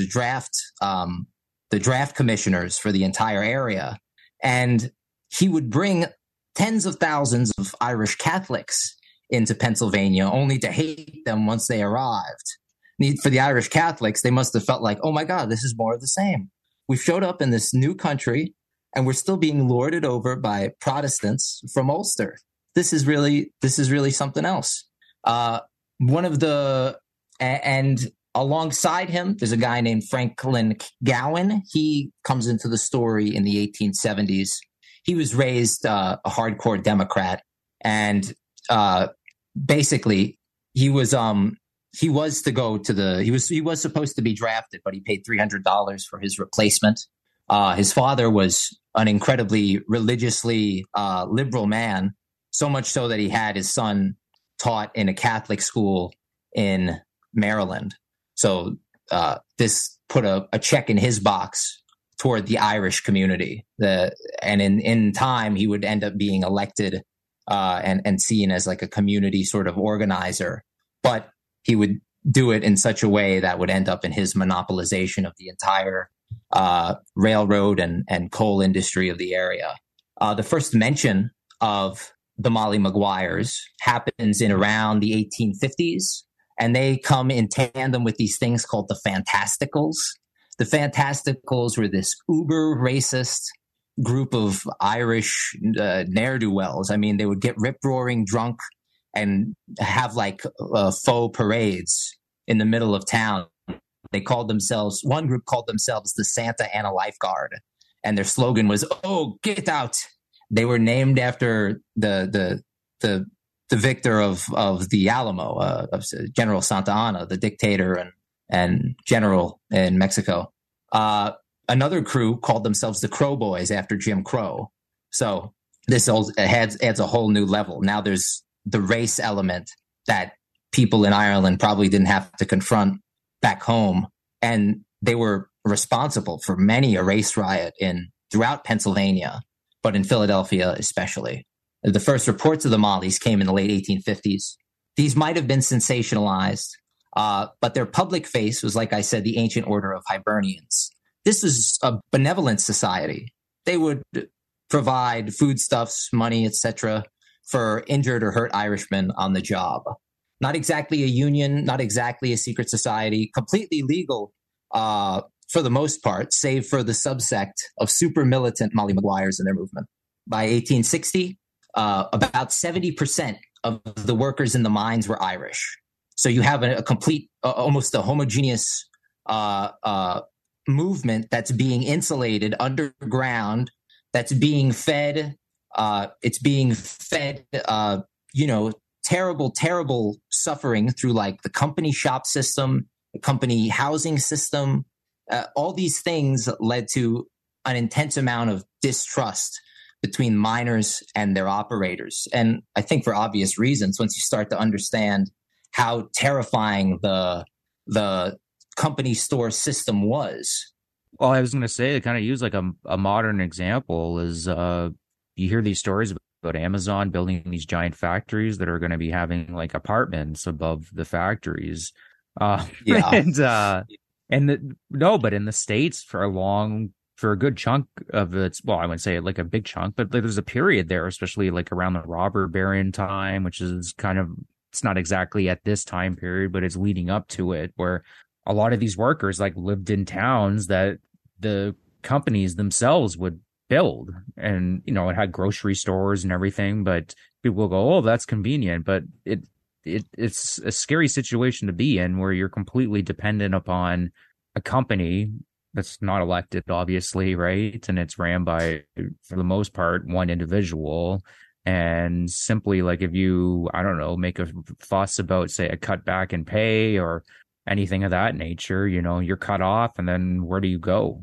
Speaker 5: draft commissioners for the entire area. And he would bring tens of thousands of Irish Catholics into Pennsylvania, only to hate them once they arrived. For the Irish Catholics, they must have felt like, oh my God, this is more of the same. We showed up in this new country and we're still being lorded over by Protestants from Ulster. This is really something else. And alongside him, there's a guy named Franklin Gowan. He comes into the story in the 1870s. He was raised a hardcore Democrat, and basically he was supposed to be drafted, but he paid $300 for his replacement. His father was an incredibly religiously liberal man. So much so that he had his son taught in a Catholic school in Maryland. So this put a check in his box toward the Irish community. And in time, he would end up being elected and seen as like a community sort of organizer. But he would do it in such a way that would end up in his monopolization of the entire railroad and coal industry of the area. The first mention of the Molly Maguires happens in around the 1850s, and they come in tandem with these things called the Fantasticals. The Fantasticals were this uber racist group of Irish ne'er-do-wells. I mean, they would get rip-roaring drunk and have like faux parades in the middle of town. One group called themselves the Santa Ana Lifeguard, and their slogan was, "Oh, get out." They were named after the victor of the Alamo, of General Santa Anna, the dictator and general in Mexico. Another crew called themselves the Crow Boys after Jim Crow. So this adds a whole new level. Now there's the race element that people in Ireland probably didn't have to confront back home, and they were responsible for many a race riot throughout Pennsylvania, but in Philadelphia especially. The first reports of the Mollies came in the late 1850s. These might have been sensationalized, but their public face was, like I said, the Ancient Order of Hibernians. This was a benevolent society. They would provide foodstuffs, money, etc., for injured or hurt Irishmen on the job. Not exactly a union, not exactly a secret society, completely legal for the most part, save for the subsect of super militant Molly Maguires and their movement. By 1860, about 70% of the workers in the mines were Irish. So you have a complete, almost a homogeneous movement that's being insulated underground, that's being fed. It's being fed, terrible suffering through like the company shop system, the company housing system. All these things led to an intense amount of distrust between miners and their operators. And I think for obvious reasons, once you start to understand how terrifying the company store system was.
Speaker 6: Well, I was going to say, to kind of use like a modern example is you hear these stories about Amazon building these giant factories that are going to be having like apartments above the factories.
Speaker 5: Yeah.
Speaker 6: But in the States for a good chunk of its, well, I wouldn't say like a big chunk, but there's a period there, especially like around the robber baron time, which is kind of, it's not exactly at this time period, but it's leading up to it, where a lot of these workers like lived in towns that the companies themselves would build, and it had grocery stores and everything, but people will go, oh, that's convenient, but it's a scary situation to be in, where you're completely dependent upon a company that's not elected, obviously, right? And it's ran by, for the most part, one individual. And simply, like, if you, I don't know, make a fuss about, say, a cutback in pay or anything of that nature, you're cut off, and then where do you go?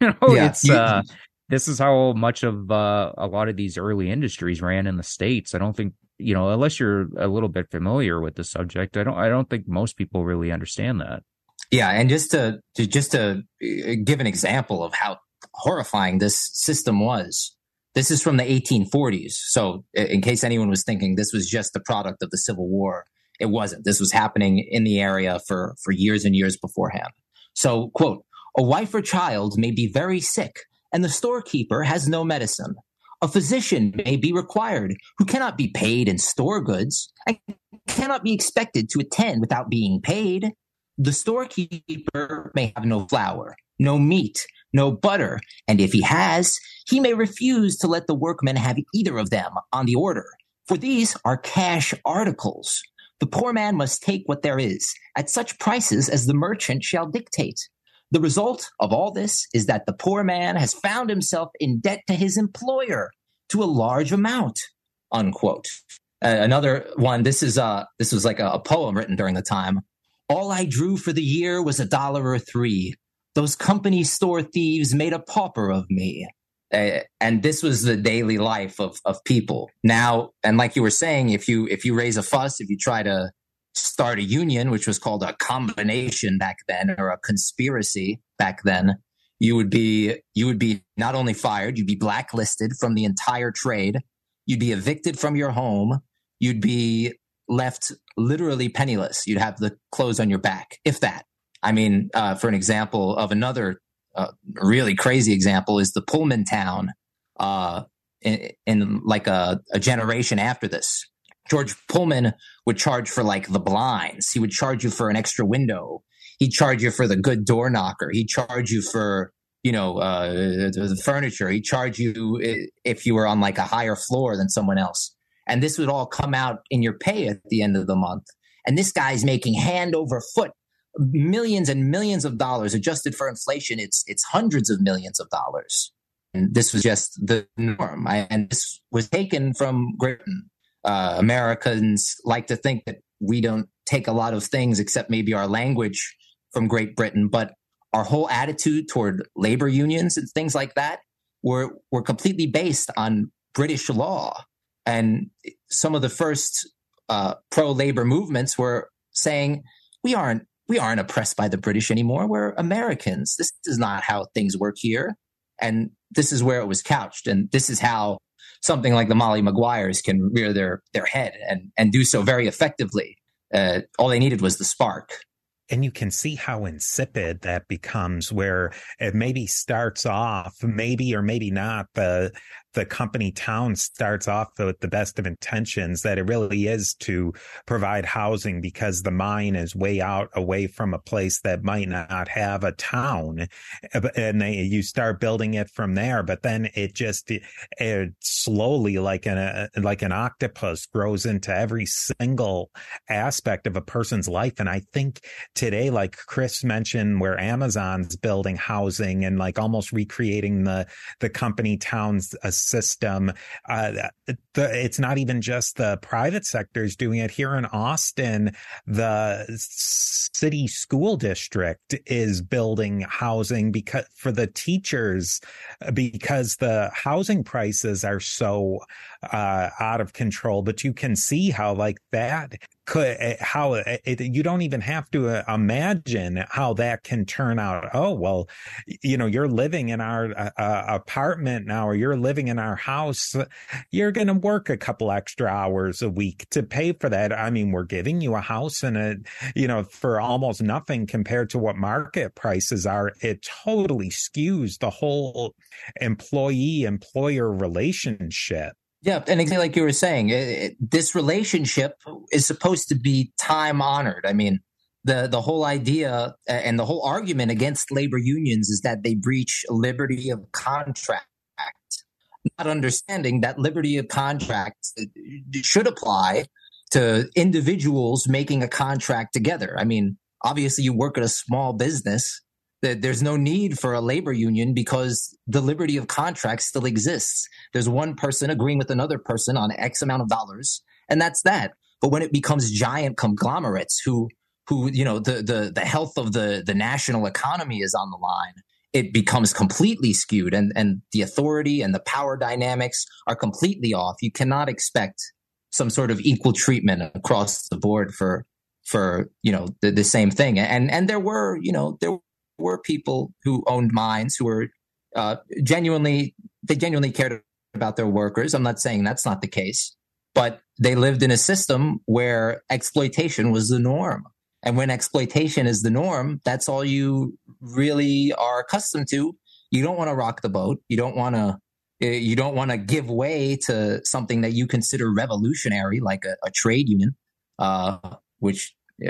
Speaker 6: This is how much of a lot of these early industries ran in the States. I don't think, unless you're a little bit familiar with the subject, I don't think most people really understand that.
Speaker 5: Yeah, and just to give an example of how horrifying this system was, this is from the 1840s. So in case anyone was thinking this was just the product of the Civil War, it wasn't. This was happening in the area for years and years beforehand. So, quote, "A wife or child may be very sick, and the storekeeper has no medicine. A physician may be required who cannot be paid in store goods and cannot be expected to attend without being paid. The storekeeper may have no flour, no meat, no butter, and if he has, he may refuse to let the workmen have either of them on the order, for these are cash articles. The poor man must take what there is at such prices as the merchant shall dictate. The result of all this is that the poor man has found himself in debt to his employer to a large amount," unquote. Another one, this was like a poem written during the time. "All I drew for the year was $1 or $3. Those company store thieves made a pauper of me." And this was the daily life of people. Now, and like you were saying, if you raise a fuss, if you try to start a union, which was called a combination back then, or a conspiracy back then, you would be not only fired, you'd be blacklisted from the entire trade. You'd be evicted from your home. You'd be left literally penniless. You'd have the clothes on your back, if that. I mean, for an example of another really crazy example is the Pullman town in like a generation after this. George Pullman would charge for like the blinds. He would charge you for an extra window. He'd charge you for the good door knocker. He'd charge you for, the furniture. He'd charge you if you were on like a higher floor than someone else. And this would all come out in your pay at the end of the month. And this guy's making hand over foot millions and millions of dollars. Adjusted for inflation, it's hundreds of millions of dollars. And this was just the norm. And this was taken from Great Britain. Americans like to think that we don't take a lot of things except maybe our language from Great Britain, but our whole attitude toward labor unions and things like that were completely based on British law. And some of the first pro-labor movements were saying, we aren't oppressed by the British anymore. We're Americans. This is not how things work here. And this is where it was couched. And this is how something like the Molly Maguires can rear their head and do so very effectively. All they needed was the spark.
Speaker 4: And you can see how insipid that becomes, where it maybe starts off, maybe or maybe not, the company town starts off with the best of intentions, that it really is to provide housing because the mine is way out away from a place that might not have a town. And you start building it from there, but then it slowly, like an octopus, grows into every single aspect of a person's life. And I think today, like Chris mentioned, where Amazon's building housing and like almost recreating the company town's system, it's not even just the private sectors doing it. Here in Austin, the city school district is building housing because for the teachers, because the housing prices are so out of control. But you can see how like that you don't even have to imagine how that can turn out. Oh, well, you're living in our apartment now, or you're living in our house. You're going to work a couple extra hours a week to pay for that. I mean, we're giving you a house for almost nothing compared to what market prices are. It totally skews the whole employee-employer relationship.
Speaker 5: Yeah, and exactly like you were saying, this relationship is supposed to be time honored. I mean, the whole idea and the whole argument against labor unions is that they breach liberty of contract, not understanding that liberty of contract should apply to individuals making a contract together. I mean, obviously, you work at a small business. There's no need for a labor union because the liberty of contract still exists. There's one person agreeing with another person on X amount of dollars, and that's that. But when it becomes giant conglomerates who the health of the national economy is on the line, it becomes completely skewed, and the authority and the power dynamics are completely off. You cannot expect some sort of equal treatment across the board for the same thing. And there were people who owned mines who were genuinely cared about their workers. I'm not saying that's not the case, but they lived in a system where exploitation was the norm. And when exploitation is the norm, that's all you really are accustomed to. You don't want to rock the boat. You don't want to give way to something that you consider revolutionary, like a trade union, which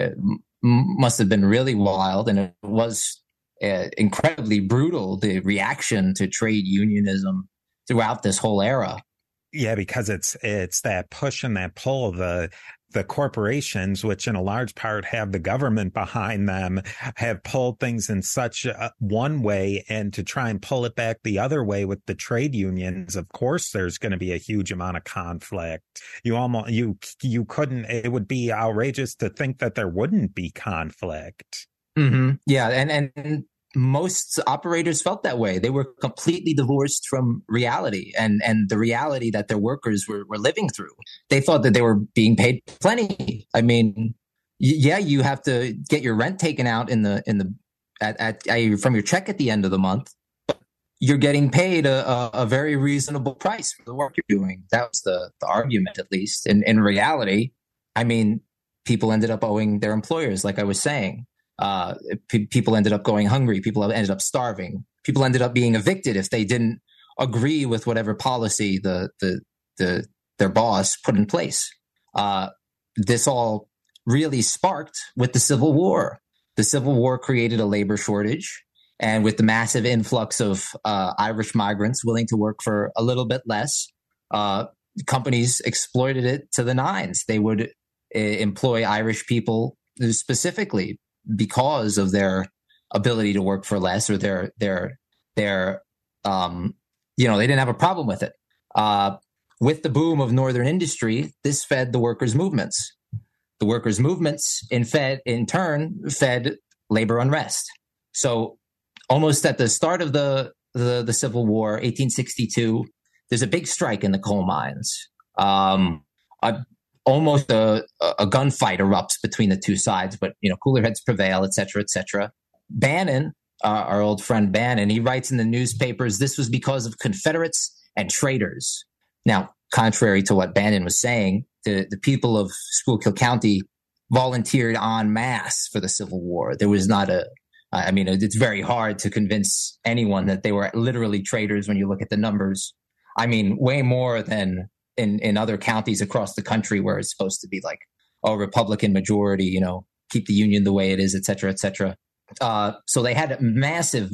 Speaker 5: must have been really wild. And it was incredibly brutal, the reaction to trade unionism throughout this whole era.
Speaker 4: Yeah, because it's that push and that pull of the corporations, which in a large part have the government behind them, have pulled things in such one way, and to try and pull it back the other way with the trade unions, of course, there's going to be a huge amount of conflict. You couldn't, it would be outrageous to think that there wouldn't be conflict.
Speaker 5: Mm-hmm. Yeah. And most operators felt that way. They were completely divorced from reality and the reality that their workers were living through. They thought that they were being paid plenty. I mean, yeah, you have to get your rent taken out from your check at the end of the month. You're getting paid a very reasonable price for the work you're doing. That was the argument, at least. In reality, I mean, people ended up owing their employers, like I was saying. People ended up going hungry. People ended up starving. People ended up being evicted if they didn't agree with whatever policy their boss put in place. This all really sparked with the Civil War. The Civil War created a labor shortage, and with the massive influx of Irish migrants willing to work for a little bit less, companies exploited it to the nines. They would employ Irish people specifically because of their ability to work for less, or they didn't have a problem with it. With the boom of Northern industry, this fed the workers' movements. The workers' movements in turn fed labor unrest. So almost at the start of the Civil War, 1862, there's a big strike in the coal mines. Almost a gunfight erupts between the two sides, but cooler heads prevail, et cetera, et cetera. Bannon, our old friend Bannon, he writes in the newspapers, this was because of Confederates and traitors. Now, contrary to what Bannon was saying, the people of Schuylkill County volunteered en masse for the Civil War. There was not it's very hard to convince anyone that they were literally traitors when you look at the numbers. I mean, way more than in other counties across the country where it's supposed to be like, Republican majority, keep the Union the way it is, et cetera, et cetera. So they had massive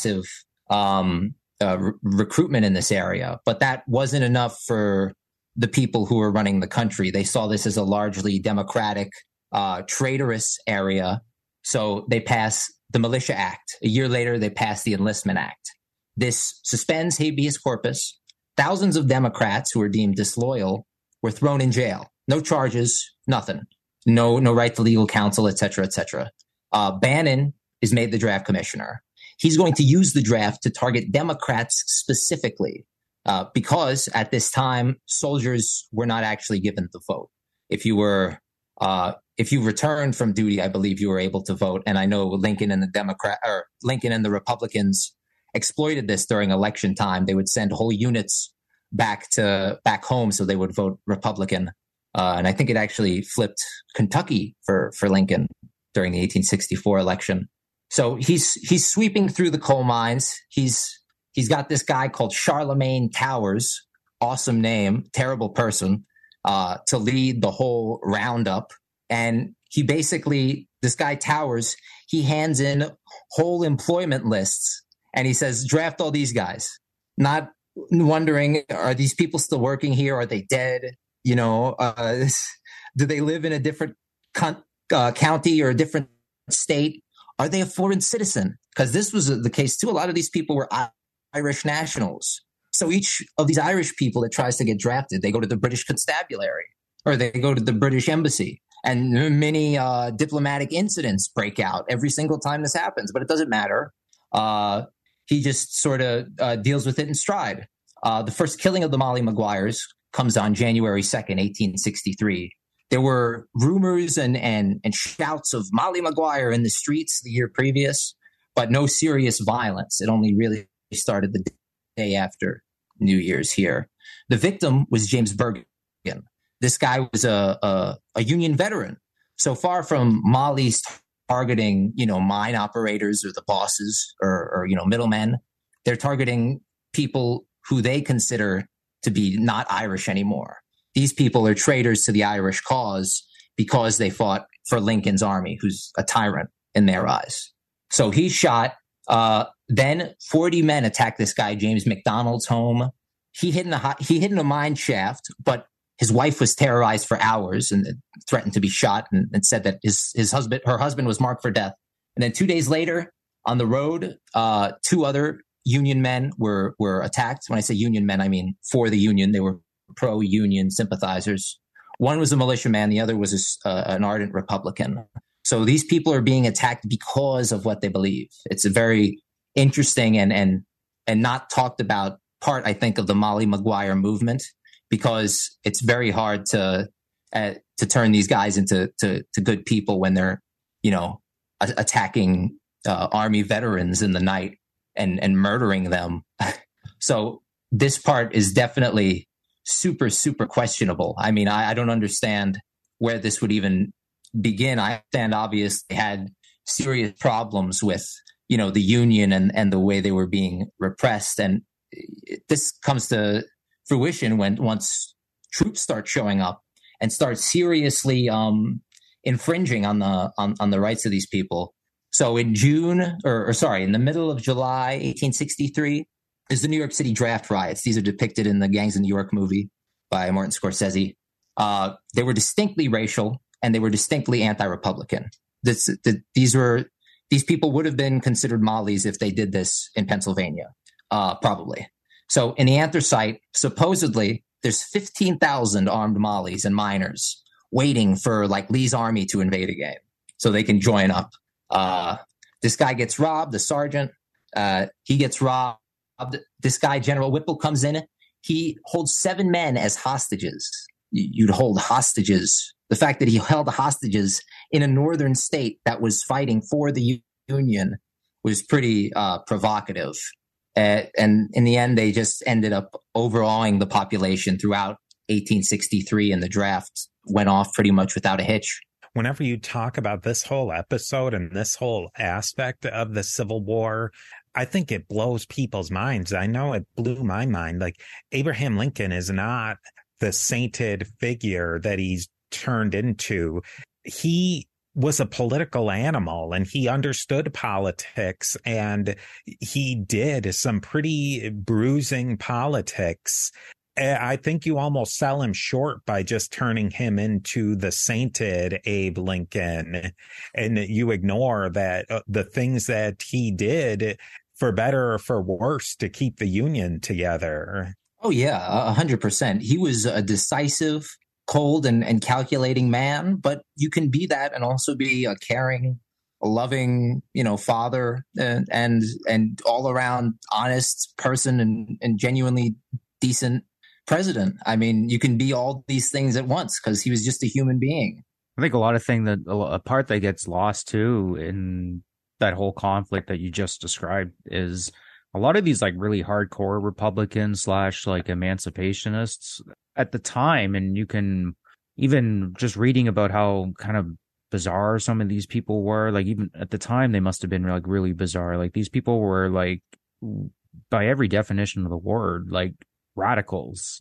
Speaker 5: recruitment in this area, but that wasn't enough for the people who were running the country. They saw this as a largely democratic, traitorous area. So they passed the Militia Act. A year later, they passed the Enlistment Act. This suspends habeas corpus. Thousands of Democrats who were deemed disloyal were thrown in jail. No charges, nothing. No right to legal counsel, et cetera, et cetera. Bannon is made the draft commissioner. He's going to use the draft to target Democrats specifically because at this time, soldiers were not actually given the vote. If you were If you returned from duty, I believe you were able to vote. And I know Lincoln and the Republicans exploited this during election time. They would send whole units back home so they would vote Republican. And I think it actually flipped Kentucky for Lincoln during the 1864 election. So he's sweeping through the coal mines. He's got this guy called Charlemagne Towers, awesome name, terrible person, to lead the whole roundup. And this guy Towers, he hands in whole employment lists and he says, draft all these guys, not wondering, are these people still working here? Are they dead? Do they live in a different county or a different state? Are they a foreign citizen? Because this was the case too. A lot of these people were Irish nationals. So each of these Irish people that tries to get drafted, they go to the British Constabulary or they go to the British Embassy. And many diplomatic incidents break out every single time this happens, but it doesn't matter. He just sort of deals with it in stride. The first killing of the Molly Maguires comes on January 2nd, 1863. There were rumors and shouts of Molly Maguire in the streets the year previous, but no serious violence. It only really started the day after New Year's here. The victim was James Bergen. This guy was a Union veteran. So far from Molly's targeting, mine operators or the bosses or middlemen, they're targeting people who they consider to be not Irish anymore. These people are traitors to the Irish cause because they fought for Lincoln's army, who's a tyrant in their eyes. So he's shot. Then 40 men attacked this guy, James McDonald's home. He hid in a mine shaft, but his wife was terrorized for hours and threatened to be shot and said that her husband was marked for death. And then 2 days later on the road, 2 other Union men were attacked. When I say Union men, I mean for the Union. They were pro-Union sympathizers. One was a militiaman. The other was an ardent Republican. So these people are being attacked because of what they believe. It's a very interesting and not talked about part, I think, of the Molly Maguire movement, because it's very hard to turn these guys into good people when they're, attacking army veterans in the night and murdering them. So this part is definitely super, super questionable. I mean, I don't understand where this would even begin. I understand obviously they had serious problems with, the Union and the way they were being repressed. And this comes to fruition once troops start showing up and start seriously infringing on the rights of these people. So in in the middle of July 1863 is the New York City draft riots. These are depicted in the Gangs of New York movie by Martin Scorsese. They were distinctly racial and they were distinctly anti-Republican. These people would have been considered Mollies if they did this in Pennsylvania, probably. So in the anthracite, supposedly there's 15,000 armed Mollies and miners waiting for Lee's army to invade again so they can join up. This guy gets robbed, the sergeant, he gets robbed. This guy, General Whipple, comes in. He holds 7 men as hostages. You'd hold hostages. The fact that he held hostages in a northern state that was fighting for the Union was pretty provocative. And in the end, they just ended up overawing the population throughout 1863, and the draft went off pretty much without a hitch.
Speaker 4: Whenever you talk about this whole episode and this whole aspect of the Civil War, I think it blows people's minds. I know it blew my mind. Abraham Lincoln is not the sainted figure that he's turned into. He was a political animal and he understood politics, and he did some pretty bruising politics. I think you almost sell him short by just turning him into the sainted Abe Lincoln, and you ignore that the things that he did, for better or for worse, to keep the Union together.
Speaker 5: Oh yeah, 100%. He was a decisive, cold and calculating man, but you can be that and also be a caring, a loving, father and all around honest person and genuinely decent president. I mean, you can be all these things at once because he was just a human being.
Speaker 6: I think a lot of a part that gets lost too in that whole conflict that you just described is a lot of these like really hardcore Republicans slash like emancipationists at the time, and you can even just reading about how kind of bizarre some of these people were, like even at the time they must have been like really bizarre. Like these people were like, by every definition of the word, like radicals.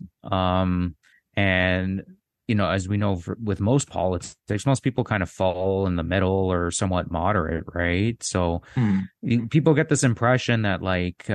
Speaker 6: And as we know with most politics, most people kind of fall in the middle or somewhat moderate, right? So people get this impression that like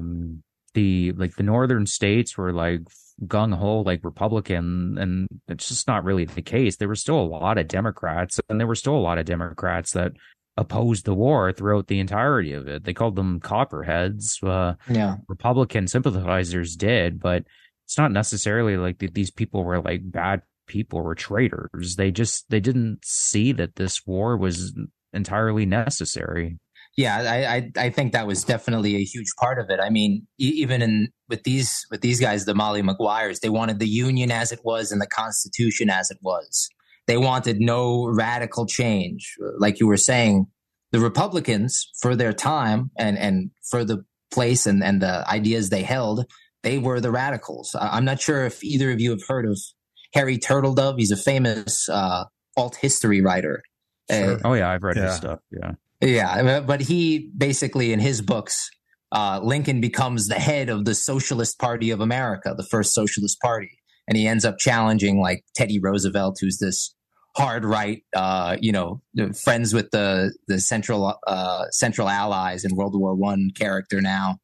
Speaker 6: the northern states were like gung-ho like Republican, and it's just not really the case. There were still a lot of Democrats, and there were still a lot of Democrats that opposed the war throughout the entirety of it. They called them copperheads. Republican sympathizers did, but it's not necessarily like these people were like bad people or traitors. They didn't see that this war was entirely necessary.
Speaker 5: Yeah, I think that was definitely a huge part of it. I mean, even with these guys, the Molly Maguires, they wanted the Union as it was and the Constitution as it was. They wanted no radical change. Like you were saying, the Republicans, for their time and for the place and the ideas they held, they were the radicals. I'm not sure if either of you have heard of Harry Turtledove. He's a famous alt history writer.
Speaker 6: Sure. Oh yeah, I've read his stuff. Yeah.
Speaker 5: Yeah, but he basically, in his books, Lincoln becomes the head of the Socialist Party of America, the first socialist party. And he ends up challenging like Teddy Roosevelt, who's this hard right, friends with the Central Allies in World War I character now.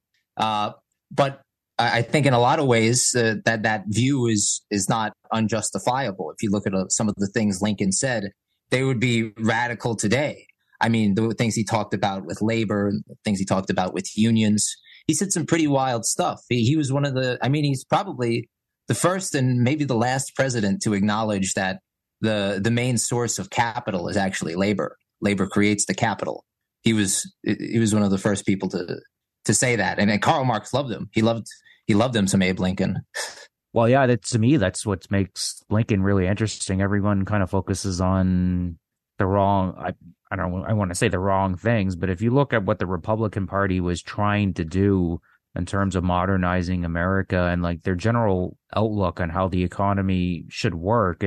Speaker 5: But I think in a lot of ways that view is not unjustifiable. If you look at some of the things Lincoln said, they would be radical today. I mean, the things he talked about with labor, the things he talked about with unions, he said some pretty wild stuff. He was he's probably the first and maybe the last president to acknowledge that the main source of capital is actually labor. Labor creates the capital. He was one of the first people to say that. And Karl Marx loved him. He loved him some Abe Lincoln.
Speaker 6: Well, yeah, to me, that's what makes Lincoln really interesting. Everyone kind of focuses on the wrong, I want to say the wrong things, but if you look at what the Republican Party was trying to do in terms of modernizing America and like their general outlook on how the economy should work,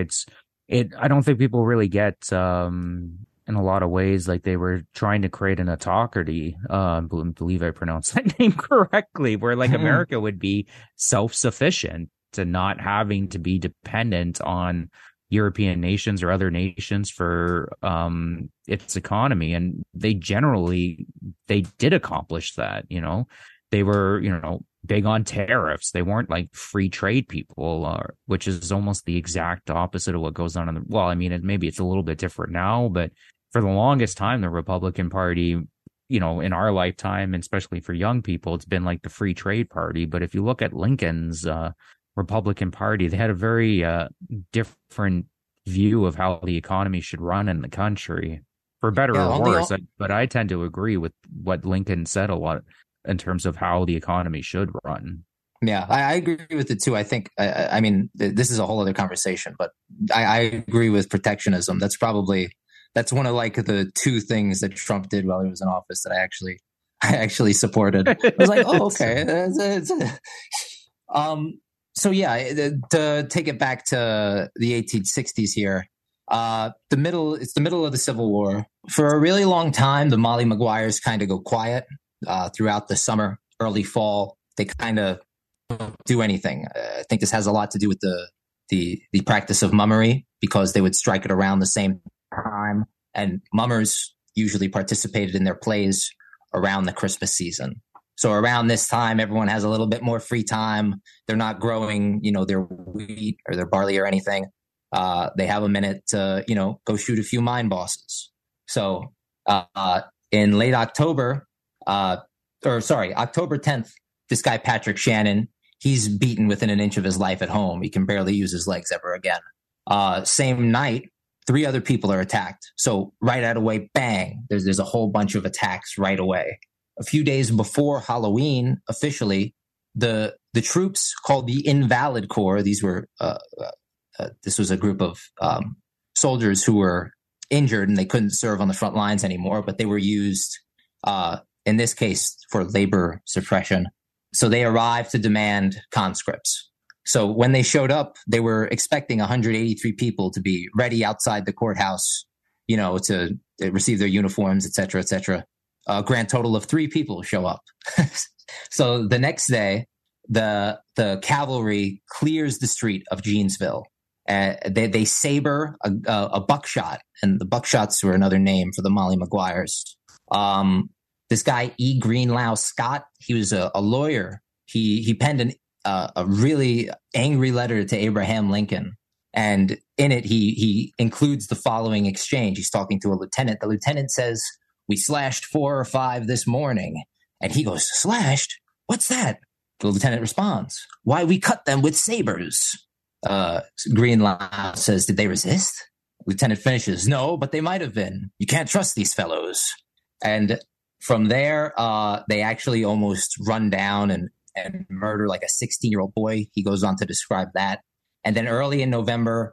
Speaker 6: I don't think people really get, in a lot of ways, like they were trying to create an autocracy. I believe I pronounced that name correctly, where like America would be self-sufficient and not having to be dependent on European nations or other nations for its economy. And they did accomplish that. They were big on tariffs. They weren't like free trade people, which is almost the exact opposite of what goes on maybe it's a little bit different now, but for the longest time the Republican Party, in our lifetime, and especially for young people, it's been like the free trade party. But if you look at Lincoln's Republican Party, they had a very different view of how the economy should run in the country, for better or worse. But I tend to agree with what Lincoln said a lot in terms of how the economy should run.
Speaker 5: Yeah, I agree with it too. I think, I mean, this is a whole other conversation, but I agree with protectionism. That's one of like the two things that Trump did while he was in office that I actually supported. I was like, oh, okay. So yeah, to take it back to the 1860s here, it's the middle of the Civil War. For a really long time, the Molly Maguires kind of go quiet throughout the summer, early fall. They kind of don't do anything. I think this has a lot to do with the practice of mummery, because they would strike it around the same time, and mummers usually participated in their plays around the Christmas season. So around this time, everyone has a little bit more free time. They're not growing, their wheat or their barley or anything. They have a minute to, go shoot a few mine bosses. So in late October, October 10th, this guy, Patrick Shannon, he's beaten within an inch of his life at home. He can barely use his legs ever again. Same night, 3 other people are attacked. So right out of the way, bang, there's a whole bunch of attacks right away. A few days before Halloween, officially, the troops called the Invalid Corps. These were this was a group of soldiers who were injured and they couldn't serve on the front lines anymore, but they were used, in this case, for labor suppression. So they arrived to demand conscripts. So when they showed up, they were expecting 183 people to be ready outside the courthouse, to receive their uniforms, et cetera, et cetera. A grand total of 3 people show up. So the next day, the cavalry clears the street of Jeansville. They saber a buckshot, and the buckshots were another name for the Molly Maguires. This guy, E. Greenlow Scott, he was a lawyer. He penned a really angry letter to Abraham Lincoln. And in it, he includes the following exchange. He's talking to a lieutenant. The lieutenant says, "We slashed 4 or 5 this morning." And he goes, "Slashed? What's that?" The lieutenant responds, "Why, we cut them with sabers." Greenlow says, "Did they resist?" Lieutenant finishes, "No, but they might have been. You can't trust these fellows." And from there, they actually almost run down and murder like a 16-year-old boy. He goes on to describe that. And then early in November,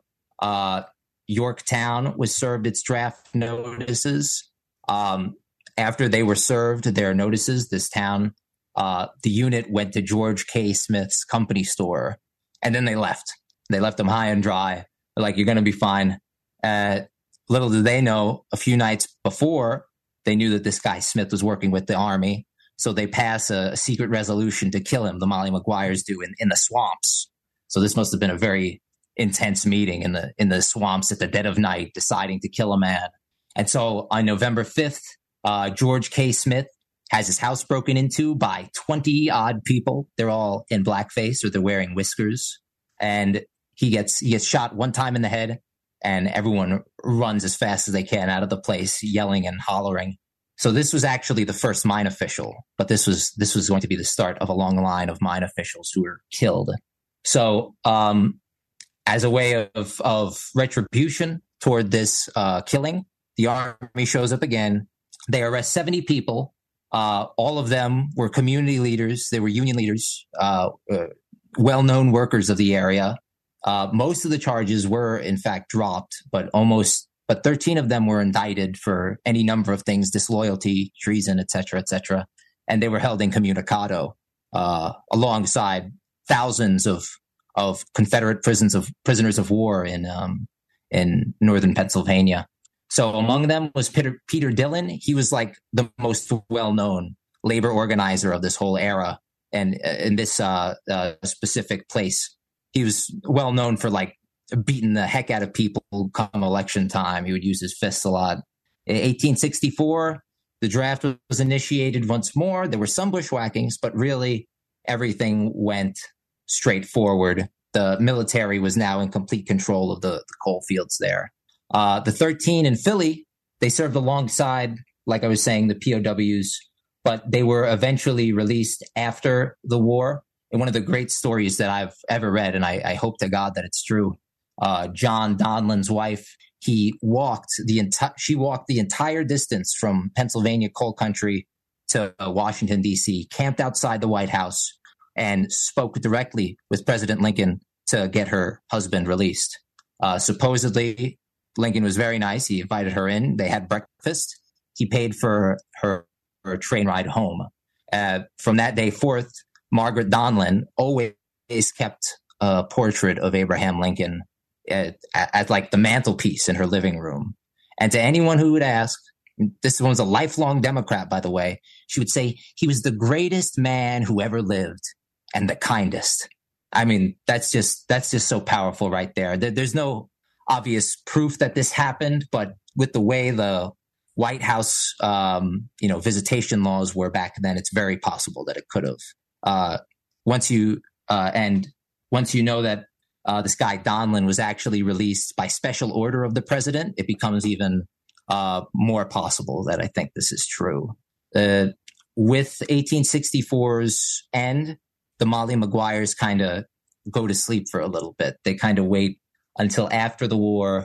Speaker 5: Yorktown was served its draft notices. After they were served their notices, this town, the unit went to George K. Smith's company store, and then they left. They left them high and dry. They're like, "You're going to be fine." Little did they know, a few nights before, they knew that this guy Smith was working with the army. So they pass a secret resolution to kill him. The Molly Maguires do in the swamps. So this must have been a very intense meeting in the swamps at the dead of night, deciding to kill a man. And so on November 5th, George K. Smith has his house broken into by 20 odd people. They're all in blackface, or they're wearing whiskers. And he gets shot one time in the head, and everyone runs as fast as they can out of the place, yelling and hollering. So this was actually the first mine official, but this was going to be the start of a long line of mine officials who were killed. So as a way of retribution toward this killing, the army shows up again. They arrest 70 people. All of them were community leaders. They were union leaders, well-known workers of the area. Most of the charges were, in fact, dropped, but 13 of them were indicted for any number of things: disloyalty, treason, et cetera, and they were held incommunicado alongside thousands of Confederate prisoners of war in northern Pennsylvania. So among them was Peter Dillon. He was like the most well-known labor organizer of this whole era, and in this specific place, he was well known for like beating the heck out of people come election time. He would use his fists a lot. In 1864, the draft was initiated once more. There were some bushwhackings, but really everything went straight forward. The military was now in complete control of the coal fields there. The 13 in Philly, they served alongside, like I was saying, the POWs, but they were eventually released after the war. And one of the great stories that I've ever read, and I hope to God that it's true, John Donlan's wife, she walked the entire distance from Pennsylvania coal country to Washington, D.C., camped outside the White House, and spoke directly with President Lincoln to get her husband released. Supposedly, Lincoln was very nice. He invited her in. They had breakfast. He paid for her train ride home. From that day forth, Margaret Donlan always kept a portrait of Abraham Lincoln at like the mantelpiece in her living room. And to anyone who would ask, this one was a lifelong Democrat, by the way, she would say he was the greatest man who ever lived and the kindest. I mean, that's just so powerful right there. There's no obvious proof that this happened, but with the way the White House, visitation laws were back then, it's very possible that it could have. Once you know that this guy Donlan was actually released by special order of the president, it becomes even more possible that I think this is true. With 1864's end, the Molly Maguires kind of go to sleep for a little bit. They kind of wait until after the war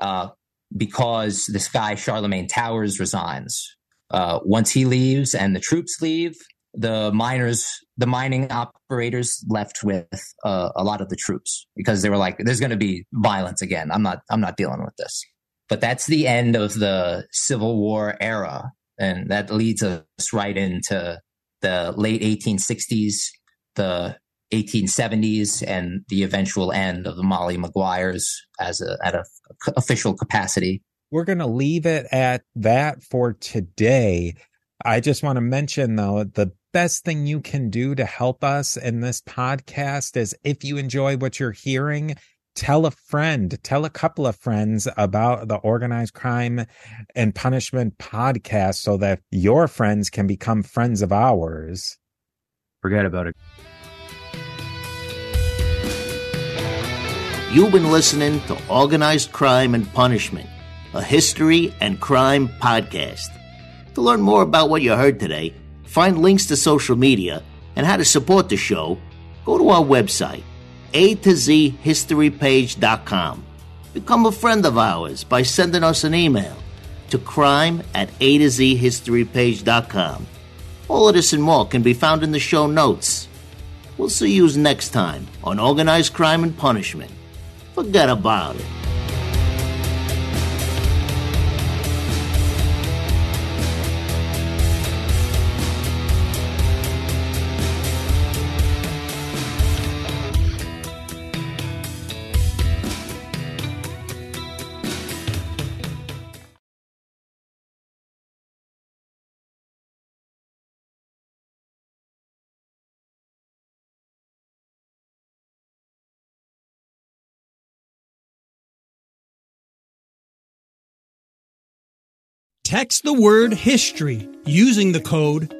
Speaker 5: because this guy Charlemagne Towers resigns. Once he leaves and the troops leave, the mining operators left with a lot of the troops because they were like, there's going to be violence again. I'm not dealing with this. But that's the end of the Civil War era. And that leads us right into the late 1860s, the 1870s, and the eventual end of the Molly Maguires at an official capacity.
Speaker 4: We're going to leave it at that for today. I just want to mention, though, the best thing you can do to help us in this podcast is if you enjoy what you're hearing, tell a friend, tell a couple of friends about the Organized Crime and Punishment podcast so that your friends can become friends of ours.
Speaker 6: Forget about it.
Speaker 1: You've been listening to Organized Crime and Punishment, a history and crime podcast. To learn more about what you heard today, find links to social media, and how to support the show, go to our website, A2ZHistoryPage.com. Become a friend of ours by sending us an email to crime@A2ZHistoryPage.com. All of this and more can be found in the show notes. We'll see you next time on Organized Crime and Punishment. Forget about it.
Speaker 7: Text the word HISTORY using the code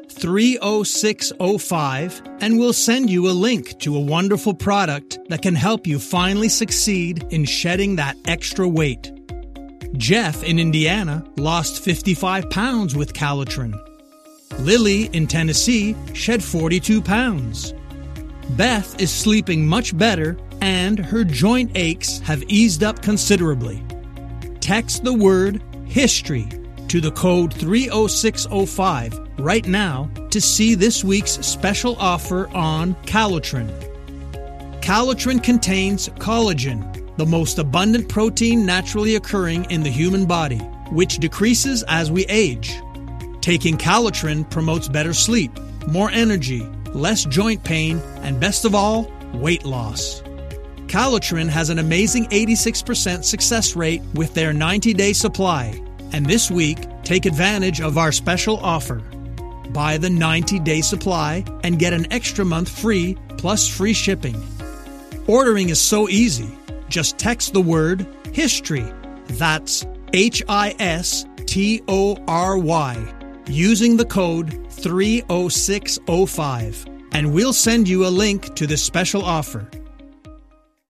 Speaker 7: 30605 and we'll send you a link to a wonderful product that can help you finally succeed in shedding that extra weight. Jeff in Indiana lost 55 pounds with Calitrin. Lily in Tennessee shed 42 pounds. Beth is sleeping much better and her joint aches have eased up considerably. Text the word HISTORY to the code 30605 right now to see this week's special offer on Calitrin. Calitrin contains collagen, the most abundant protein naturally occurring in the human body, which decreases as we age. Taking Calitrin promotes better sleep, more energy, less joint pain, and best of all, weight loss. Calitrin has an amazing 86% success rate with their 90-day supply. And this week, take advantage of our special offer. Buy the 90-day supply and get an extra month free plus free shipping. Ordering is so easy. Just text the word HISTORY. That's HISTORY using the code 30605. And we'll send you a link to this special offer.